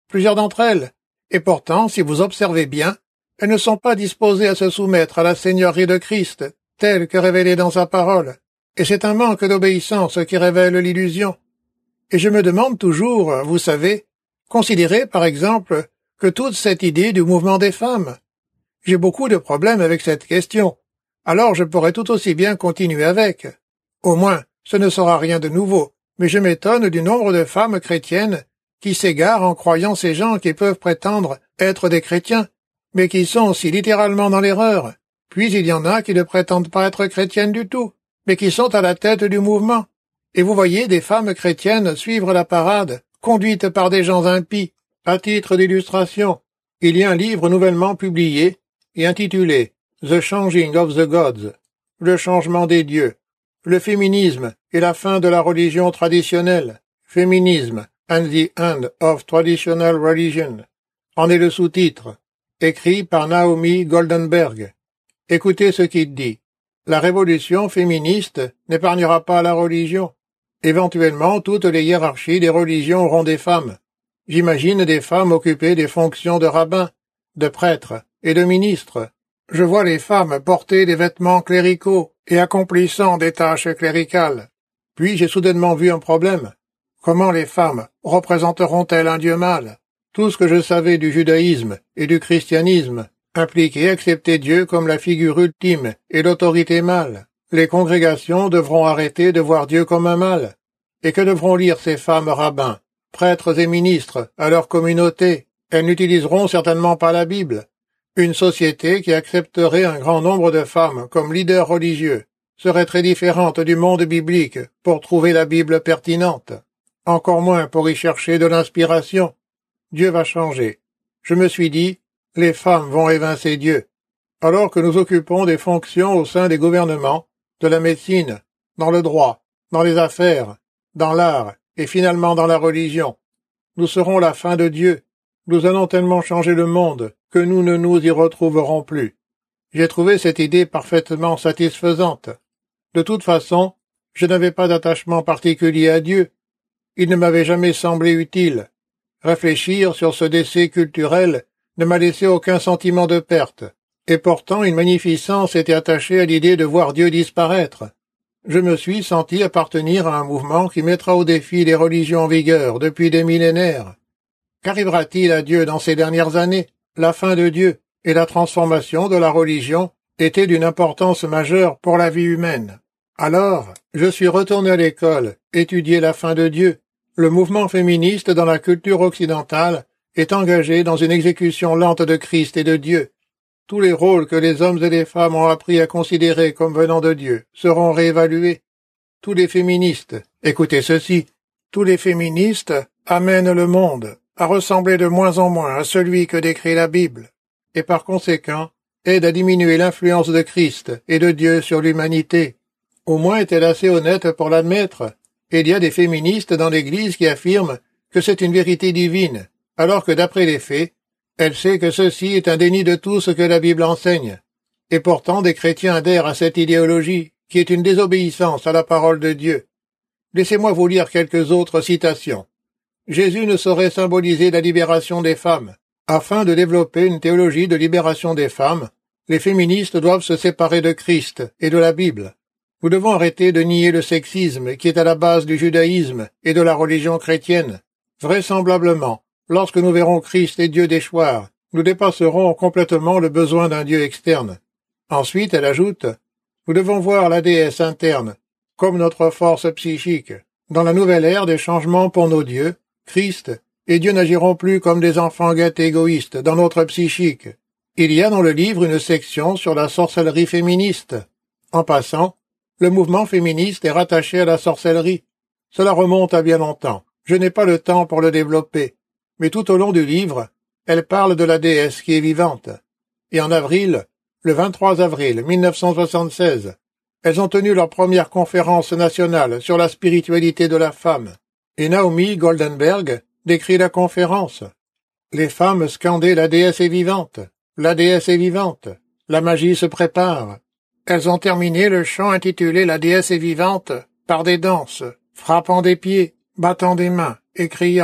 S2: plusieurs d'entre elles. Et pourtant, si vous observez bien, elles ne sont pas disposées à se soumettre à la seigneurie de Christ, telle que révélée dans sa parole. Et c'est un manque d'obéissance qui révèle l'illusion. Et je me demande toujours, vous savez, considérez par exemple que toute cette idée du mouvement des femmes. J'ai beaucoup de problèmes avec cette question. Alors je pourrais tout aussi bien continuer avec. Au moins, ce ne sera rien de nouveau, mais je m'étonne du nombre de femmes chrétiennes qui s'égarent en croyant ces gens qui peuvent prétendre être des chrétiens, mais qui sont aussi littéralement dans l'erreur. Puis il y en a qui ne prétendent pas être chrétiennes du tout, mais qui sont à la tête du mouvement. Et vous voyez des femmes chrétiennes suivre la parade, conduites par des gens impies. À titre d'illustration, il y a un livre nouvellement publié et intitulé « The Changing of the Gods », le changement des dieux, le féminisme et la fin de la religion traditionnelle, Féminisme and the End of Traditional Religion, en est le sous-titre, écrit par Naomi Goldenberg. Écoutez ce qu'il dit. La révolution féministe n'épargnera pas la religion. Éventuellement, toutes les hiérarchies des religions auront des femmes. J'imagine des femmes occupées des fonctions de rabbins, de prêtres et de ministres. Je vois les femmes porter des vêtements cléricaux et accomplissant des tâches cléricales. Puis j'ai soudainement vu un problème. Comment les femmes représenteront-elles un Dieu mâle? Tout ce que je savais du judaïsme et du christianisme impliquait accepter Dieu comme la figure ultime et l'autorité mâle. Les congrégations devront arrêter de voir Dieu comme un mâle. Et que devront lire ces femmes rabbins, prêtres et ministres à leur communauté? Elles n'utiliseront certainement pas la Bible. Une société qui accepterait un grand nombre de femmes comme leaders religieux serait très différente du monde biblique pour trouver la Bible pertinente. Encore moins pour y chercher de l'inspiration. Dieu va changer. Je me suis dit, les femmes vont évincer Dieu. Alors que nous occupons des fonctions au sein des gouvernements, de la médecine, dans le droit, dans les affaires, dans l'art et finalement dans la religion. Nous serons la fin de Dieu. Nous allons tellement changer le monde que nous ne nous y retrouverons plus. J'ai trouvé cette idée parfaitement satisfaisante. De toute façon, je n'avais pas d'attachement particulier à Dieu. Il ne m'avait jamais semblé utile. Réfléchir sur ce décès culturel ne m'a laissé aucun sentiment de perte, et pourtant une magnificence était attachée à l'idée de voir Dieu disparaître. Je me suis senti appartenir à un mouvement qui mettra au défi les religions en vigueur depuis des millénaires. Qu'arrivera-t-il à Dieu dans ces dernières années? La fin de Dieu et la transformation de la religion étaient d'une importance majeure pour la vie humaine. Alors, je suis retourné à l'école, étudier la fin de Dieu. Le mouvement féministe dans la culture occidentale est engagé dans une exécution lente de Christ et de Dieu. Tous les rôles que les hommes et les femmes ont appris à considérer comme venant de Dieu seront réévalués. Tous les féministes, écoutez ceci, tous les féministes amènent le monde à ressembler de moins en moins à celui que décrit la Bible, et par conséquent aident à diminuer l'influence de Christ et de Dieu sur l'humanité. Au moins est-elle assez honnête pour l'admettre. Il y a des féministes dans l'Église qui affirment que c'est une vérité divine, alors que d'après les faits, elle sait que ceci est un déni de tout ce que la Bible enseigne. Et pourtant des chrétiens adhèrent à cette idéologie, qui est une désobéissance à la parole de Dieu. Laissez-moi vous lire quelques autres citations. Jésus ne saurait symboliser la libération des femmes. Afin de développer une théologie de libération des femmes, les féministes doivent se séparer de Christ et de la Bible. Nous devons arrêter de nier le sexisme qui est à la base du judaïsme et de la religion chrétienne. Vraisemblablement, lorsque nous verrons Christ et Dieu déchoir, nous dépasserons complètement le besoin d'un Dieu externe. Ensuite, elle ajoute, nous devons voir la déesse interne, comme notre force psychique. Dans la nouvelle ère des changements pour nos dieux, Christ et Dieu n'agiront plus comme des enfants gâtés égoïstes dans notre psychique. Il y a dans le livre une section sur la sorcellerie féministe. En passant, le mouvement féministe est rattaché à la sorcellerie. Cela remonte à bien longtemps. Je n'ai pas le temps pour le développer. Mais tout au long du livre, elle parle de la déesse qui est vivante. Et en avril, le vingt-trois avril mille neuf cent soixante-seize, elles ont tenu leur première conférence nationale sur la spiritualité de la femme. Et Naomi Goldenberg décrit la conférence. Les femmes scandaient « La déesse est vivante »,« La déesse est vivante »,« La magie se prépare ». Elles ont terminé le chant intitulé « La déesse est vivante » par des danses, frappant des pieds, battant des mains et criant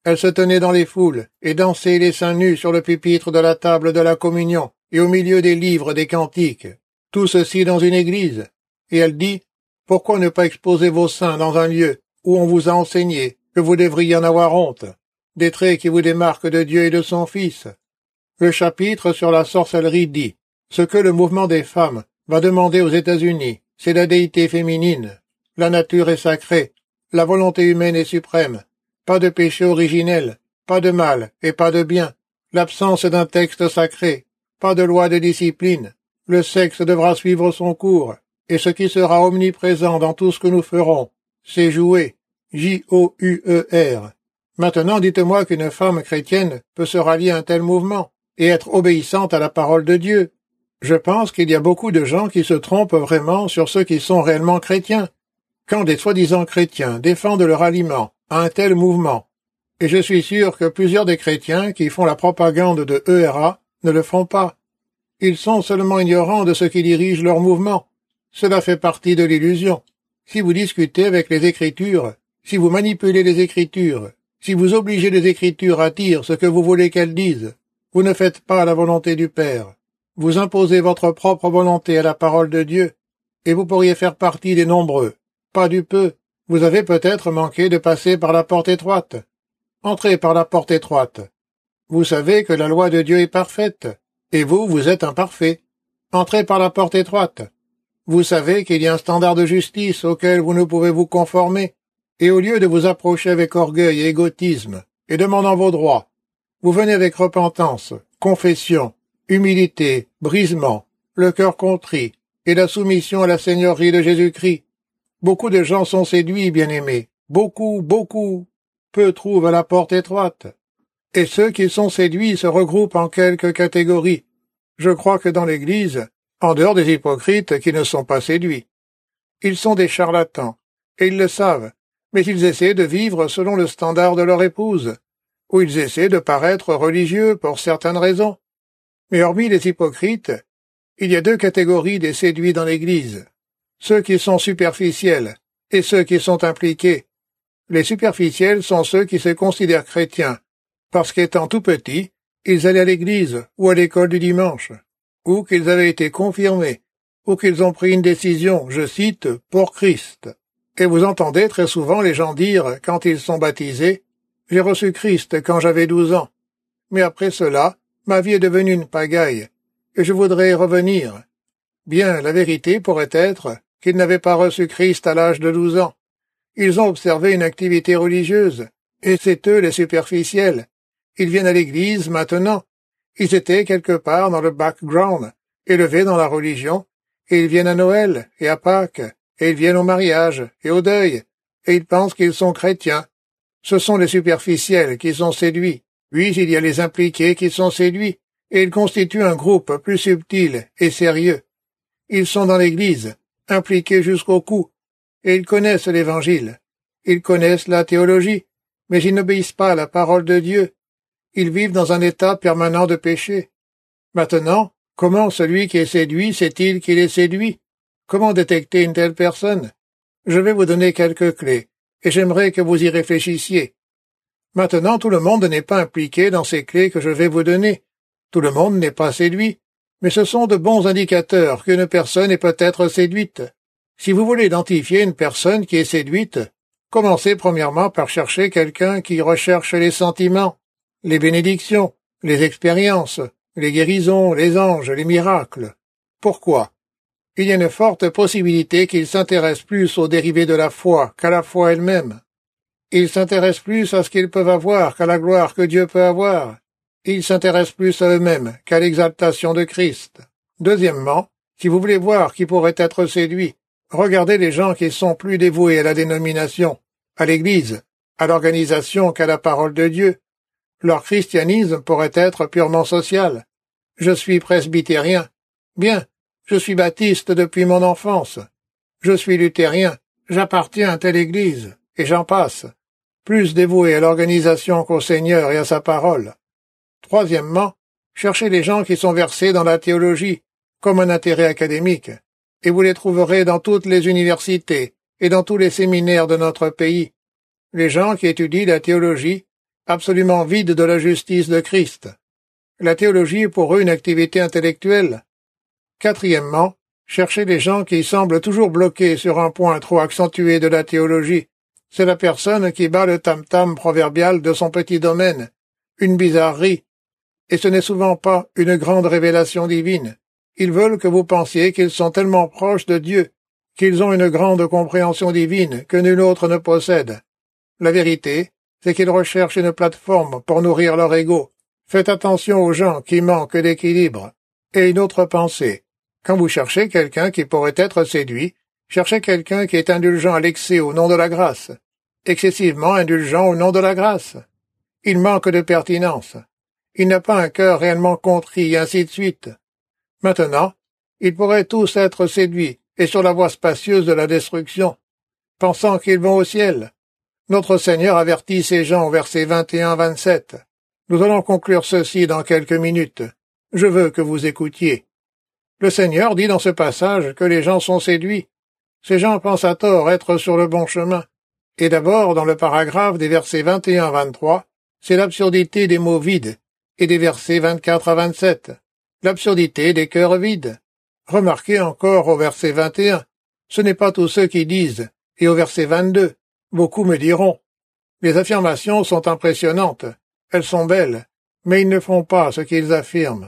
S2: Elle se tenait dans les foules, et dansait les seins nus sur le pupitre de la table de la communion, et au milieu des livres des cantiques. Tout ceci dans une église. Et elle dit, « Pourquoi ne pas exposer vos seins dans un lieu où on vous a enseigné que vous devriez en avoir honte, des traits qui vous démarquent de Dieu et de son Fils ?» Le chapitre sur la sorcellerie dit, « Ce que le mouvement des femmes va demander aux États-Unis, c'est la déité féminine. La nature est sacrée, la volonté humaine est suprême. Pas de péché originel, pas de mal et pas de bien. L'absence d'un texte sacré, pas de loi de discipline. Le sexe devra suivre son cours, et ce qui sera omniprésent dans tout ce que nous ferons, c'est jouer. J O U E R. Maintenant, dites-moi qu'une femme chrétienne peut se rallier à un tel mouvement et être obéissante à la parole de Dieu. Je pense qu'il y a beaucoup de gens qui se trompent vraiment sur ceux qui sont réellement chrétiens. Quand des soi-disant chrétiens défendent le ralliement à un tel mouvement, et je suis sûr que plusieurs des chrétiens qui font la propagande de E R A ne le font pas. Ils sont seulement ignorants de ce qui dirige leur mouvement. Cela fait partie de l'illusion. Si vous discutez avec les Écritures, si vous manipulez les Écritures, si vous obligez les Écritures à dire ce que vous voulez qu'elles disent, vous ne faites pas la volonté du Père. Vous imposez votre propre volonté à la parole de Dieu, et vous pourriez faire partie des nombreux, pas du peu. Vous avez peut-être manqué de passer par la porte étroite. Entrez par la porte étroite. Vous savez que la loi de Dieu est parfaite, et vous, vous êtes imparfait. Entrez par la porte étroite. Vous savez qu'il y a un standard de justice auquel vous ne pouvez vous conformer, et au lieu de vous approcher avec orgueil et égotisme, et demandant vos droits, vous venez avec repentance, confession, humilité, brisement, le cœur contrit, et la soumission à la Seigneurie de Jésus-Christ. Beaucoup de gens sont séduits, bien-aimés. Beaucoup, beaucoup. Peu trouvent à la porte étroite. Et ceux qui sont séduits se regroupent en quelques catégories. Je crois que dans l'Église, en dehors des hypocrites qui ne sont pas séduits, ils sont des charlatans, et ils le savent, mais ils essaient de vivre selon le standard de leur épouse, ou ils essaient de paraître religieux pour certaines raisons. Mais hormis les hypocrites, il y a deux catégories des séduits dans l'Église. Ceux qui sont superficiels et ceux qui sont impliqués. Les superficiels sont ceux qui se considèrent chrétiens, parce qu'étant tout petits, ils allaient à l'église ou à l'école du dimanche, ou qu'ils avaient été confirmés, ou qu'ils ont pris une décision, je cite, pour Christ. Et vous entendez très souvent les gens dire, quand ils sont baptisés, « J'ai reçu Christ quand j'avais douze ans, mais après cela, ma vie est devenue une pagaille, et je voudrais revenir. » Bien, la vérité pourrait être qu'ils n'avaient pas reçu Christ à l'âge de douze ans. Ils ont observé une activité religieuse, et c'est eux les superficiels. Ils viennent à l'église maintenant. Ils étaient quelque part dans le background, élevés dans la religion, et ils viennent à Noël et à Pâques, et ils viennent au mariage et au deuil, et ils pensent qu'ils sont chrétiens. Ce sont les superficiels qui sont séduits. Puis il y a les impliqués qui sont séduits, et ils constituent un groupe plus subtil et sérieux. Ils sont dans l'Église, impliqués jusqu'au cou, et ils connaissent l'Évangile. Ils connaissent la théologie, mais ils n'obéissent pas à la parole de Dieu. Ils vivent dans un état permanent de péché. Maintenant, comment celui qui est séduit sait-il qu'il est séduit? Comment détecter une telle personne? Je vais vous donner quelques clés, et j'aimerais que vous y réfléchissiez. Maintenant, tout le monde n'est pas impliqué dans ces clés que je vais vous donner. Tout le monde n'est pas séduit, mais ce sont de bons indicateurs qu'une personne est peut-être séduite. Si vous voulez identifier une personne qui est séduite, commencez premièrement par chercher quelqu'un qui recherche les sentiments, les bénédictions, les expériences, les guérisons, les anges, les miracles. Pourquoi? Il y a une forte possibilité qu'il s'intéresse plus aux dérivés de la foi qu'à la foi elle-même. Ils s'intéressent plus à ce qu'ils peuvent avoir qu'à la gloire que Dieu peut avoir. Ils s'intéressent plus à eux-mêmes qu'à l'exaltation de Christ. Deuxièmement, si vous voulez voir qui pourrait être séduit, regardez les gens qui sont plus dévoués à la dénomination, à l'Église, à l'organisation qu'à la parole de Dieu. Leur christianisme pourrait être purement social. Je suis presbytérien. Bien, je suis baptiste depuis mon enfance. Je suis luthérien. J'appartiens à telle Église, et j'en passe. Plus dévoué à l'organisation qu'au Seigneur et à sa parole. Troisièmement, cherchez les gens qui sont versés dans la théologie, comme un intérêt académique, et vous les trouverez dans toutes les universités et dans tous les séminaires de notre pays. Les gens qui étudient la théologie absolument vides de la justice de Christ. La théologie est pour eux une activité intellectuelle. Quatrièmement, cherchez les gens qui semblent toujours bloqués sur un point trop accentué de la théologie. C'est la personne qui bat le tam-tam proverbial de son petit domaine, une bizarrerie, et ce n'est souvent pas une grande révélation divine. Ils veulent que vous pensiez qu'ils sont tellement proches de Dieu, qu'ils ont une grande compréhension divine que nul autre ne possède. La vérité, c'est qu'ils recherchent une plateforme pour nourrir leur ego. Faites attention aux gens qui manquent d'équilibre. Et une autre pensée. Quand vous cherchez quelqu'un qui pourrait être séduit, cherchez quelqu'un qui est indulgent à l'excès au nom de la grâce. Excessivement indulgent au nom de la grâce. Il manque de pertinence. Il n'a pas un cœur réellement contrit, et ainsi de suite. Maintenant, ils pourraient tous être séduits et sur la voie spacieuse de la destruction, pensant qu'ils vont au ciel. Notre Seigneur avertit ces gens au verset vingt et un à vingt-sept. Nous allons conclure ceci dans quelques minutes. Je veux que vous écoutiez. Le Seigneur dit dans ce passage que les gens sont séduits. Ces gens pensent à tort être sur le bon chemin. Et d'abord, dans le paragraphe des versets vingt et un à vingt-trois, c'est l'absurdité des mots vides, et des versets vingt-quatre à vingt-sept, l'absurdité des cœurs vides. Remarquez encore au verset vingt et un, ce n'est pas tous ceux qui disent, et au verset vingt-deux, beaucoup me diront. Les affirmations sont impressionnantes, elles sont belles, mais ils ne font pas ce qu'ils affirment.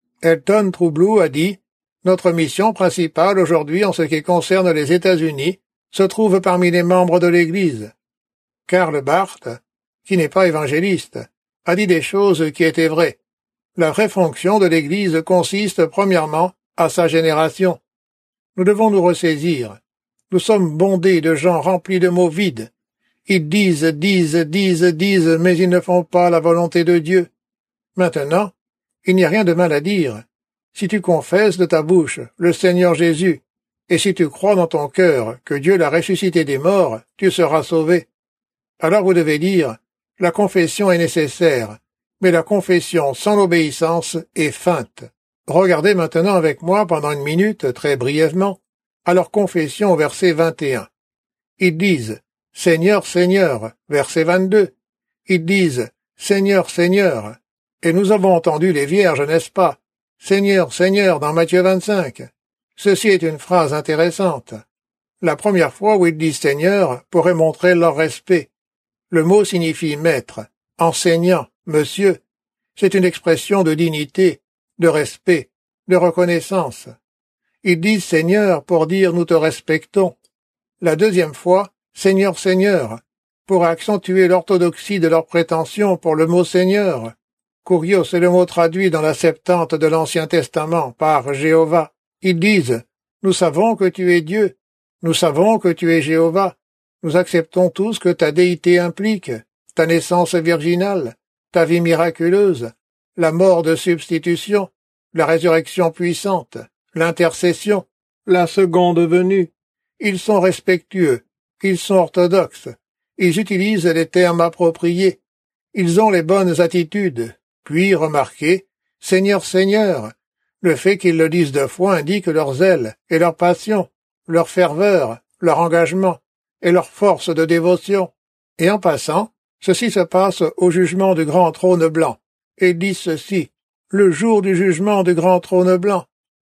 S2: Elton Troublou a dit « Notre mission principale aujourd'hui en ce qui concerne les États-Unis se trouve parmi les membres de l'Église. » Karl Barth, qui n'est pas évangéliste, a dit des choses qui étaient vraies. La vraie fonction de l'Église consiste premièrement à sa génération. Nous devons nous ressaisir. Nous sommes bondés de gens remplis de mots vides. Ils disent, disent, disent, disent, mais ils ne font pas la volonté de Dieu. Maintenant, il n'y a rien de mal à dire. Si tu confesses de ta bouche le Seigneur Jésus, et si tu crois dans ton cœur que Dieu l'a ressuscité des morts, tu seras sauvé. Alors vous devez dire, la confession est nécessaire, mais la confession sans l'obéissance est feinte. Regardez maintenant avec moi pendant une minute, très brièvement, à leur confession au verset vingt et un. Ils disent « Seigneur, Seigneur » verset vingt-deux. Ils disent « Seigneur, Seigneur » et nous avons entendu les vierges, n'est-ce pas? « Seigneur, Seigneur » dans Matthieu vingt-cinq. Ceci est une phrase intéressante. La première fois où ils disent « Seigneur » pourrait montrer leur respect. Le mot signifie « maître », « enseignant »,« monsieur ». C'est une expression de dignité, de respect, de reconnaissance. Ils disent « Seigneur » pour dire « nous te respectons ». La deuxième fois, « Seigneur, Seigneur », pour accentuer l'orthodoxie de leur prétention pour le mot « Seigneur ». Kurios est le mot traduit dans la Septante de l'Ancien Testament par Jéhovah. Ils disent « Nous savons que tu es Dieu, nous savons que tu es Jéhovah, nous acceptons tous que ta déité implique, ta naissance virginale, ta vie miraculeuse, la mort de substitution, la résurrection puissante, l'intercession, la seconde venue. » Ils sont respectueux, ils sont orthodoxes, ils utilisent les termes appropriés, ils ont les bonnes attitudes. Puis, remarquez, « Seigneur, Seigneur », le fait qu'ils le disent deux fois indique leur zèle et leur passion, leur ferveur, leur engagement et leur force de dévotion. Et en passant, ceci se passe au jugement du grand trône blanc. Et ils disent ceci, le jour du jugement du grand trône blanc.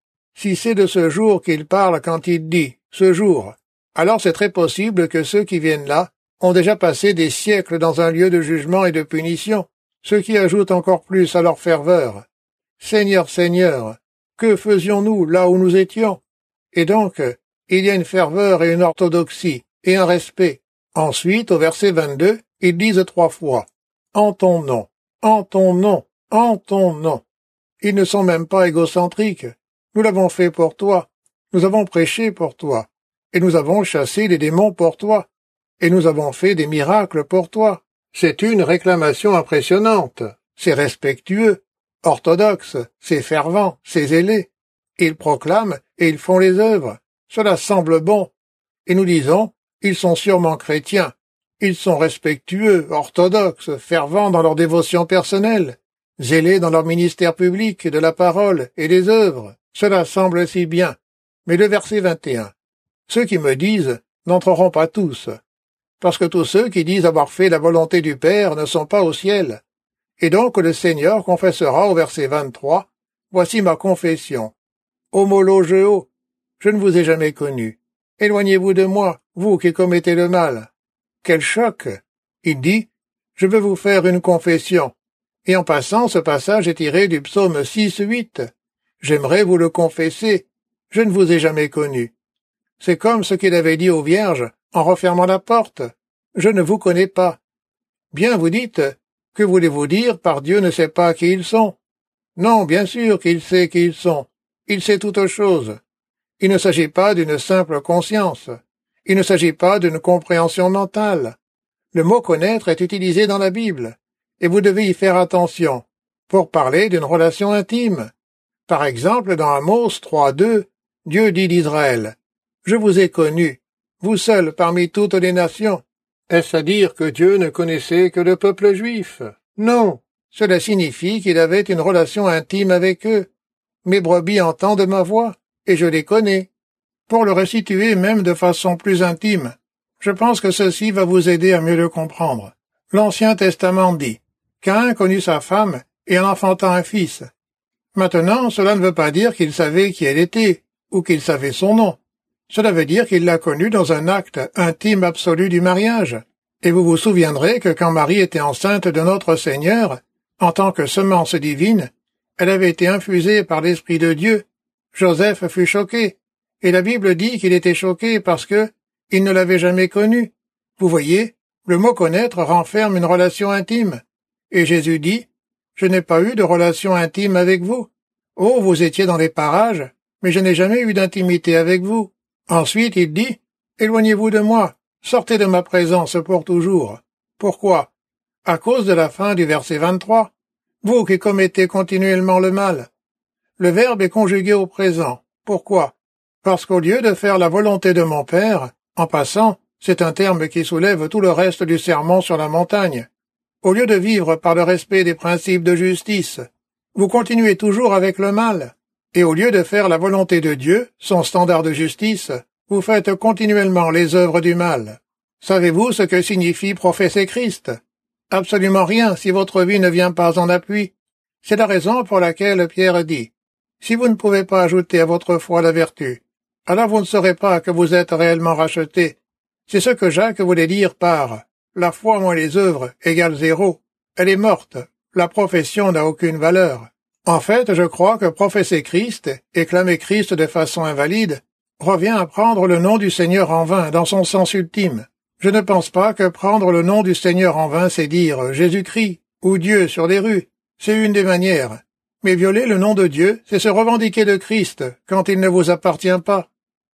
S2: Si c'est de ce jour qu'il parle quand il dit « ce jour », alors c'est très possible que ceux qui viennent là ont déjà passé des siècles dans un lieu de jugement et de punition, ce qui ajoute encore plus à leur ferveur. Seigneur, Seigneur, que faisions-nous là où nous étions? Et donc, il y a une ferveur et une orthodoxie, et un respect. Ensuite, au verset vingt-deux, ils disent trois fois « En ton nom, en ton nom, en ton nom ». Ils ne sont même pas égocentriques. Nous l'avons fait pour toi, nous avons prêché pour toi, et nous avons chassé les démons pour toi, et nous avons fait des miracles pour toi. C'est une réclamation impressionnante, c'est respectueux, orthodoxe, c'est fervent, c'est zélé. Ils proclament et ils font les œuvres. Cela semble bon. Et nous disons, ils sont sûrement chrétiens. Ils sont respectueux, orthodoxes, fervents dans leur dévotion personnelle, zélés dans leur ministère public de la parole et des œuvres. Cela semble si bien. Mais le verset vingt et un. Ceux qui me disent n'entreront pas tous. parce que tous ceux qui disent avoir fait la volonté du Père ne sont pas au ciel. Et donc le Seigneur confessera au verset vingt-trois, « Voici ma confession. Homologeo, je ne vous ai jamais connu. Éloignez-vous de moi, vous qui commettez le mal. » Quel choc! Il dit, « Je veux vous faire une confession. » Et en passant, ce passage est tiré du psaume six, huit. « J'aimerais vous le confesser. Je ne vous ai jamais connu. » C'est comme ce qu'il avait dit aux vierges en refermant la porte. « Je ne vous connais pas. » Bien, vous dites, que voulez-vous dire par Dieu ne sait pas qui ils sont? Non, bien sûr qu'il sait qui ils sont. Il sait toutes choses. Il ne s'agit pas d'une simple conscience. Il ne s'agit pas d'une compréhension mentale. Le mot connaître est utilisé dans la Bible, et vous devez y faire attention, pour parler d'une relation intime. Par exemple, dans Amos trois, deux, Dieu dit d'Israël, « Je vous ai connu, vous seul parmi toutes les nations. » Est-ce à dire que Dieu ne connaissait que le peuple juif? Non, cela signifie qu'il avait une relation intime avec eux. Mes brebis entendent ma voix, et je les connais. Pour le restituer même de façon plus intime, je pense que ceci va vous aider à mieux le comprendre. L'Ancien Testament dit, Caïn connut sa femme et en enfanta un fils. Maintenant, cela ne veut pas dire qu'il savait qui elle était, ou qu'il savait son nom. Cela veut dire qu'il l'a connue dans un acte intime absolu du mariage. Et vous vous souviendrez que quand Marie était enceinte de notre Seigneur, en tant que semence divine, elle avait été infusée par l'Esprit de Dieu. Joseph fut choqué, et la Bible dit qu'il était choqué parce que il ne l'avait jamais connue. Vous voyez, le mot connaître renferme une relation intime. Et Jésus dit, « Je n'ai pas eu de relation intime avec vous. Oh, vous étiez dans les parages, mais je n'ai jamais eu d'intimité avec vous. » Ensuite, il dit, « Éloignez-vous de moi, sortez de ma présence pour toujours. » Pourquoi? À cause de la fin du verset vingt-trois. Vous qui commettez continuellement le mal. Le verbe est conjugué au présent. Pourquoi? Parce qu'au lieu de faire la volonté de mon Père, en passant, c'est un terme qui soulève tout le reste du sermon sur la montagne. Au lieu de vivre par le respect des principes de justice, vous continuez toujours avec le mal. Et au lieu de faire la volonté de Dieu, son standard de justice, vous faites continuellement les œuvres du mal. Savez-vous ce que signifie professer Christ? Absolument rien si votre vie ne vient pas en appui. C'est la raison pour laquelle Pierre dit, « Si vous ne pouvez pas ajouter à votre foi la vertu, alors vous ne saurez pas que vous êtes réellement racheté. » C'est ce que Jacques voulait dire par « la foi moins les œuvres égale zéro ». Elle est morte. La profession n'a aucune valeur. En fait, je crois que professer Christ et clamer Christ de façon invalide revient à prendre le nom du Seigneur en vain dans son sens ultime. Je ne pense pas que prendre le nom du Seigneur en vain, c'est dire Jésus-Christ ou Dieu sur les rues. C'est une des manières. Mais violer le nom de Dieu, c'est se revendiquer de Christ quand il ne vous appartient pas.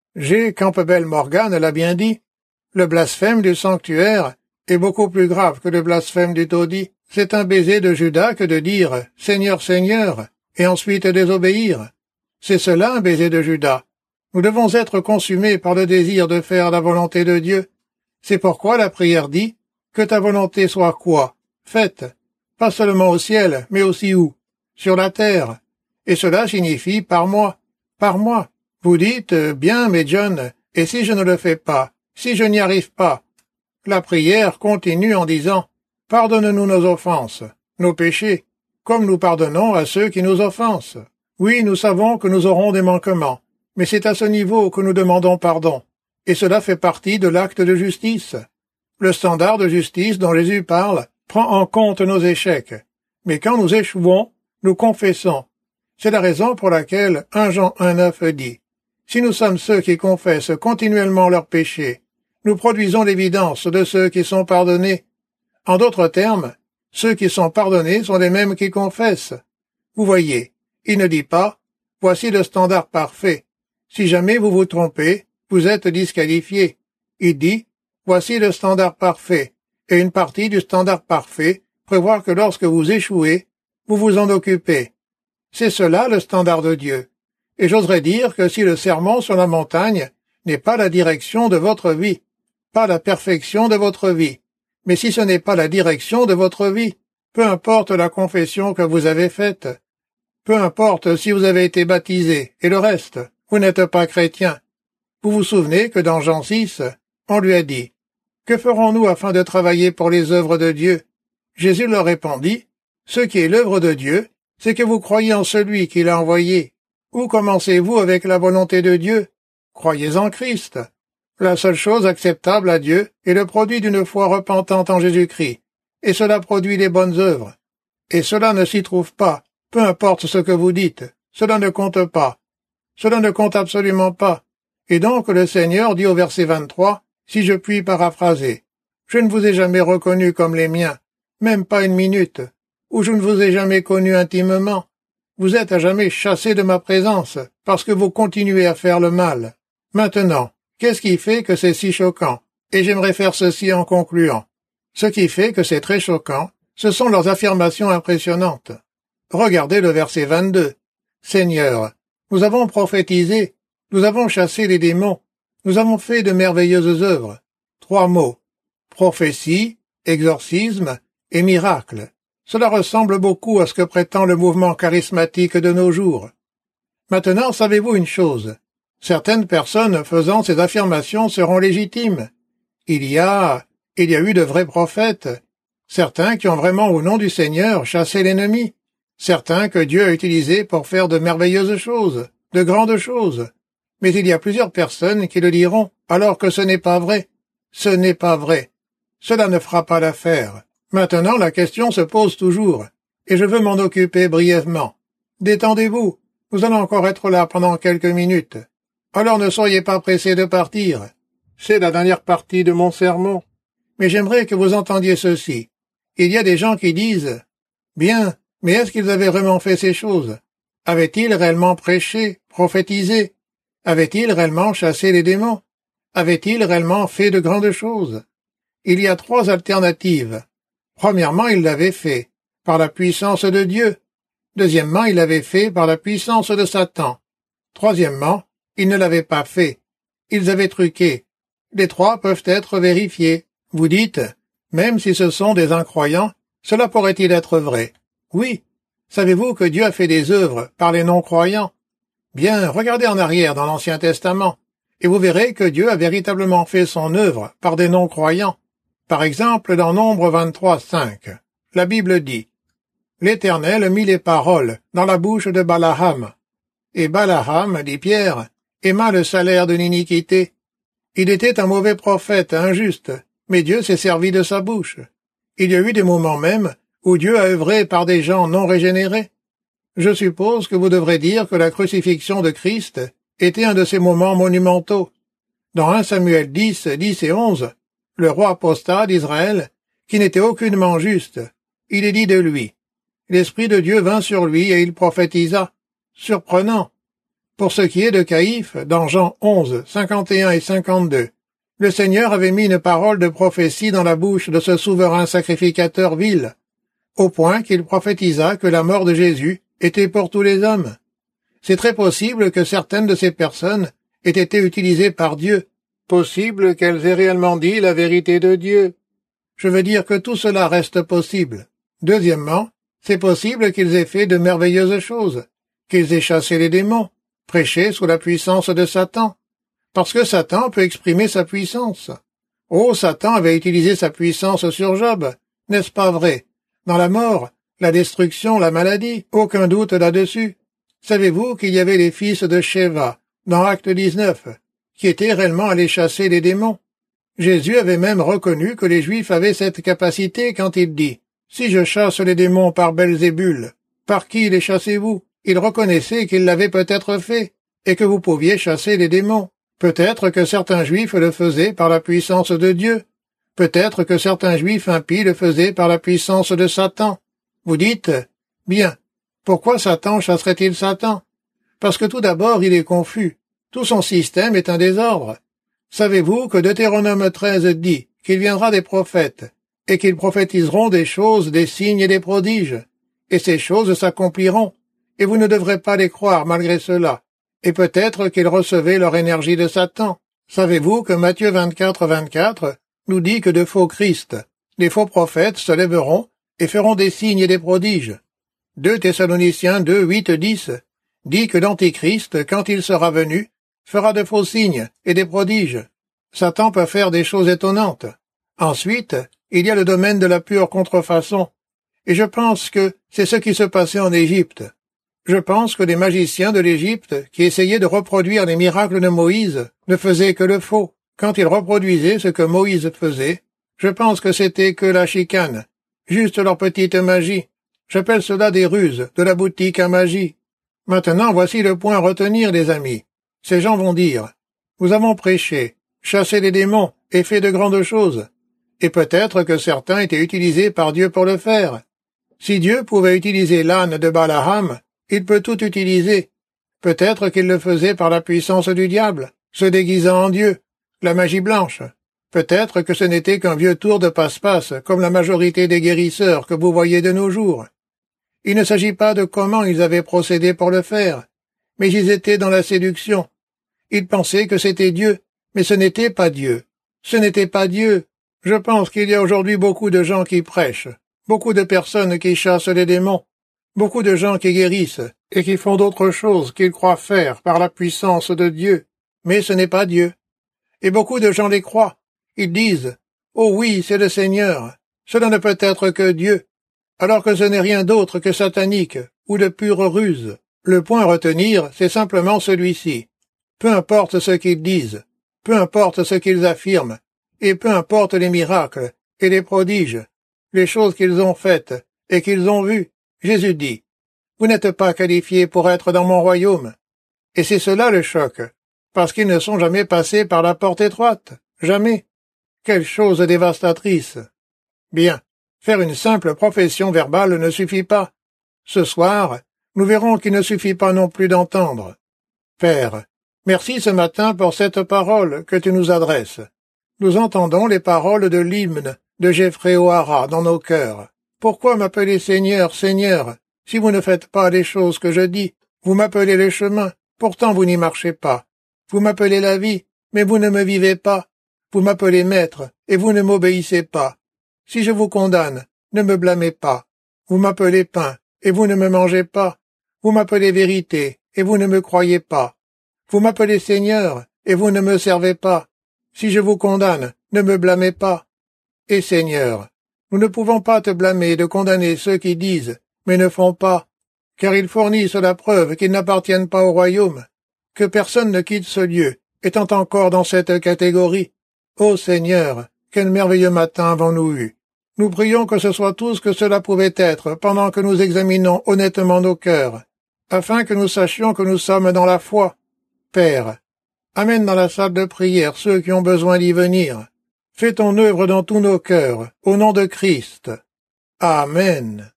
S2: G. Campbell Morgan l'a bien dit. Le blasphème du sanctuaire est beaucoup plus grave que le blasphème du taudis. C'est un baiser de Judas que de dire « Seigneur, Seigneur » et ensuite désobéir. C'est cela un baiser de Judas. Nous devons être consumés par le désir de faire la volonté de Dieu. C'est pourquoi la prière dit « Que ta volonté soit quoi? Faite. » Pas seulement au ciel, mais aussi où? Sur la terre. Et cela signifie par moi. Par moi. Vous dites « Bien, mais John, et si je ne le fais pas? Si je n'y arrive pas? » La prière continue en disant « Pardonne-nous nos offenses, nos péchés, comme nous pardonnons à ceux qui nous offensent. » Oui, nous savons que nous aurons des manquements, mais c'est à ce niveau que nous demandons pardon, et cela fait partie de l'acte de justice. Le standard de justice dont Jésus parle prend en compte nos échecs, mais quand nous échouons, nous confessons. C'est la raison pour laquelle un Jean un neuf dit « Si nous sommes ceux qui confessent continuellement leurs péchés, nous produisons l'évidence de ceux qui sont pardonnés. » En d'autres termes, ceux qui sont pardonnés sont les mêmes qui confessent. Vous voyez, il ne dit pas « Voici le standard parfait. Si jamais vous vous trompez, vous êtes disqualifié. » Il dit « Voici le standard parfait. » Et une partie du standard parfait prévoit que lorsque vous échouez, vous vous en occupez. C'est cela le standard de Dieu. Et j'oserais dire que si le sermon sur la montagne n'est pas la direction de votre vie, pas la perfection de votre vie, mais si ce n'est pas la direction de votre vie, peu importe la confession que vous avez faite, peu importe si vous avez été baptisé et le reste, vous n'êtes pas chrétien. Vous vous souvenez que dans Jean six, on lui a dit Que ferons-nous afin de travailler pour les œuvres de Dieu? Jésus leur répondit, ce qui est l'œuvre de Dieu, c'est que vous croyez en celui qui l'a envoyé. Où commencez-vous avec la volonté de Dieu? Croyez en Christ. La seule chose acceptable à Dieu est le produit d'une foi repentante en Jésus-Christ, et cela produit les bonnes œuvres. Et cela ne s'y trouve pas, peu importe ce que vous dites, cela ne compte pas. Cela ne compte absolument pas. Et donc le Seigneur dit au verset vingt-trois, si je puis paraphraser, « Je ne vous ai jamais reconnu comme les miens, même pas une minute, ou je ne vous ai jamais connu intimement. Vous êtes à jamais chassés de ma présence, parce que vous continuez à faire le mal. Maintenant, qu'est-ce qui fait que c'est si choquant? Et j'aimerais faire ceci en concluant. Ce qui fait que c'est très choquant, ce sont leurs affirmations impressionnantes. Regardez le verset vingt-deux. Seigneur, nous avons prophétisé, nous avons chassé les démons, nous avons fait de merveilleuses œuvres. Trois mots. Prophétie, exorcisme et miracle. Cela ressemble beaucoup à ce que prétend le mouvement charismatique de nos jours. Maintenant, savez-vous une chose? Certaines personnes faisant ces affirmations seront légitimes. Il y a, il y a eu de vrais prophètes, certains qui ont vraiment au nom du Seigneur chassé l'ennemi, certains que Dieu a utilisés pour faire de merveilleuses choses, de grandes choses. Mais il y a plusieurs personnes qui le diront, alors que ce n'est pas vrai. Ce n'est pas vrai. Cela ne fera pas l'affaire. Maintenant, la question se pose toujours, et je veux m'en occuper brièvement. Détendez-vous, nous allons encore être là pendant quelques minutes. Alors ne soyez pas pressés de partir. C'est la dernière partie de mon sermon. Mais j'aimerais que vous entendiez ceci. Il y a des gens qui disent, « Bien, mais est-ce qu'ils avaient vraiment fait ces choses? Avaient-ils réellement prêché, prophétisé? Avaient-ils réellement chassé les démons? Avaient-ils réellement fait de grandes choses? » Il y a trois alternatives. Premièrement, ils l'avaient fait, par la puissance de Dieu. Deuxièmement, ils l'avaient fait par la puissance de Satan. Troisièmement, ils ne l'avaient pas fait. Ils avaient truqué. Les trois peuvent être vérifiés. Vous dites, même si ce sont des incroyants, cela pourrait-il être vrai? Oui. Savez-vous que Dieu a fait des œuvres par les non-croyants? Bien, regardez en arrière dans l'Ancien Testament, et vous verrez que Dieu a véritablement fait son œuvre par des non-croyants. Par exemple, dans Nombre vingt-trois, cinq, la Bible dit « L'Éternel mit les paroles dans la bouche de Balaam. Et Balaam, dit Pierre, aima le salaire de l'iniquité. Il était un mauvais prophète, injuste, mais Dieu s'est servi de sa bouche. Il y a eu des moments même où Dieu a œuvré par des gens non régénérés. Je suppose que vous devrez dire que la crucifixion de Christ était un de ces moments monumentaux. Dans un Samuel dix, dix et onze, le roi apostat d'Israël, qui n'était aucunement juste, il est dit de lui. L'Esprit de Dieu vint sur lui et il prophétisa. Surprenant. Pour ce qui est de Caïphe, dans Jean onze, cinquante et un et cinquante-deux, le Seigneur avait mis une parole de prophétie dans la bouche de ce souverain sacrificateur vil, au point qu'il prophétisa que la mort de Jésus était pour tous les hommes. C'est très possible que certaines de ces personnes aient été utilisées par Dieu, possible qu'elles aient réellement dit la vérité de Dieu. Je veux dire que tout cela reste possible. Deuxièmement, c'est possible qu'ils aient fait de merveilleuses choses, qu'ils aient chassé les démons, prêché sous la puissance de Satan, parce que Satan peut exprimer sa puissance. Oh, Satan avait utilisé sa puissance sur Job, n'est-ce pas vrai? Dans la mort, la destruction, la maladie, aucun doute là-dessus. Savez-vous qu'il y avait les fils de Sheva, dans Acte dix-neuf, qui étaient réellement allés chasser les démons? Jésus avait même reconnu que les Juifs avaient cette capacité quand il dit « Si je chasse les démons par Belzébul, par qui les chassez-vous » Il reconnaissait qu'il l'avait peut-être fait, et que vous pouviez chasser les démons. Peut-être que certains Juifs le faisaient par la puissance de Dieu. Peut-être que certains Juifs impies le faisaient par la puissance de Satan. Vous dites « Bien, pourquoi Satan chasserait-il Satan? Parce que tout d'abord il est confus. Tout son système est un désordre. Savez-vous que Deutéronome treize dit qu'il viendra des prophètes, et qu'ils prophétiseront des choses, des signes et des prodiges, et ces choses s'accompliront, et vous ne devrez pas les croire malgré cela, et peut-être qu'ils recevaient leur énergie de Satan. Savez-vous que Matthieu vingt-quatre, vingt-quatre nous dit que de faux Christ, des faux prophètes se lèveront et feront des signes et des prodiges. deux Thessaloniciens deux, huit, dix dit que l'Antichrist, quand il sera venu, fera de faux signes et des prodiges. Satan peut faire des choses étonnantes. Ensuite, il y a le domaine de la pure contrefaçon. Et je pense que c'est ce qui se passait en Égypte. Je pense que les magiciens de l'Égypte, qui essayaient de reproduire les miracles de Moïse, ne faisaient que le faux. Quand ils reproduisaient ce que Moïse faisait, je pense que c'était que la chicane, juste leur petite magie. J'appelle cela des ruses, de la boutique à magie. Maintenant, voici le point à retenir, les amis. Ces gens vont dire, nous avons prêché, chassé les démons et fait de grandes choses. Et peut-être que certains étaient utilisés par Dieu pour le faire. Si Dieu pouvait utiliser l'âne de Balaam, il peut tout utiliser. Peut-être qu'il le faisait par la puissance du diable, se déguisant en Dieu, la magie blanche. Peut-être que ce n'était qu'un vieux tour de passe-passe, comme la majorité des guérisseurs que vous voyez de nos jours. Il ne s'agit pas de comment ils avaient procédé pour le faire, mais ils étaient dans la séduction. Ils pensaient que c'était Dieu, mais ce n'était pas Dieu. Ce n'était pas Dieu. Je pense qu'il y a aujourd'hui beaucoup de gens qui prêchent, beaucoup de personnes qui chassent les démons, beaucoup de gens qui guérissent et qui font d'autres choses qu'ils croient faire par la puissance de Dieu, mais ce n'est pas Dieu. Et beaucoup de gens les croient. Ils disent « Oh oui, c'est le Seigneur, cela ne peut être que Dieu », alors que ce n'est rien d'autre que satanique ou de pure ruse. Le point à retenir, c'est simplement celui-ci. Peu importe ce qu'ils disent, peu importe ce qu'ils affirment, et peu importe les miracles et les prodiges, les choses qu'ils ont faites et qu'ils ont vues, Jésus dit, « Vous n'êtes pas qualifiés pour être dans mon royaume. » Et c'est cela le choc, parce qu'ils ne sont jamais passés par la porte étroite, jamais. Quelle chose dévastatrice. Bien, faire une simple profession verbale ne suffit pas. Ce soir, nous verrons qu'il ne suffit pas non plus d'entendre. Père, merci ce matin pour cette parole que tu nous adresses. Nous entendons les paroles de l'hymne de Jeffrey O'Hara dans nos cœurs. Pourquoi m'appeler Seigneur, Seigneur, si vous ne faites pas les choses que je dis? Vous m'appelez le chemin, pourtant vous n'y marchez pas. Vous m'appelez la vie, mais vous ne me vivez pas. Vous m'appelez maître, et vous ne m'obéissez pas. Si je vous condamne, ne me blâmez pas. Vous m'appelez pain, et vous ne me mangez pas. Vous m'appelez vérité, et vous ne me croyez pas. Vous m'appelez Seigneur, et vous ne me servez pas. Si je vous condamne, ne me blâmez pas. Et Seigneur, nous ne pouvons pas te blâmer et de condamner ceux qui disent, mais ne font pas, car ils fournissent la preuve qu'ils n'appartiennent pas au royaume, que personne ne quitte ce lieu, étant encore dans cette catégorie. Ô Seigneur, quel merveilleux matin avons-nous eu. Nous prions que ce soit tout ce que cela pouvait être pendant que nous examinons honnêtement nos cœurs, afin que nous sachions que nous sommes dans la foi. Père, amène dans la salle de prière ceux qui ont besoin d'y venir. Fais ton œuvre dans tous nos cœurs, au nom de Christ. Amen.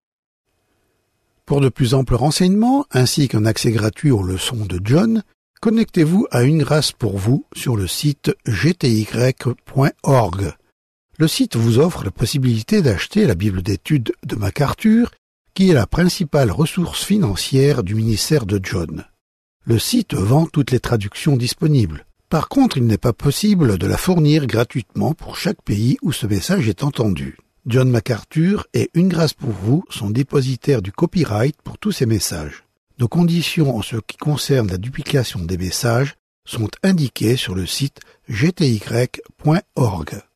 S1: Pour de plus amples renseignements, ainsi qu'un accès gratuit aux leçons de John, connectez-vous à Une Grâce pour vous sur le site g t y point org. Le site vous offre la possibilité d'acheter la Bible d'études de MacArthur, qui est la principale ressource financière du ministère de John. Le site vend toutes les traductions disponibles. Par contre, il n'est pas possible de la fournir gratuitement pour chaque pays où ce message est entendu. John MacArthur et Une Grâce pour vous sont dépositaires du copyright pour tous ces messages. Nos conditions en ce qui concerne la duplication des messages sont indiquées sur le site g t y point org.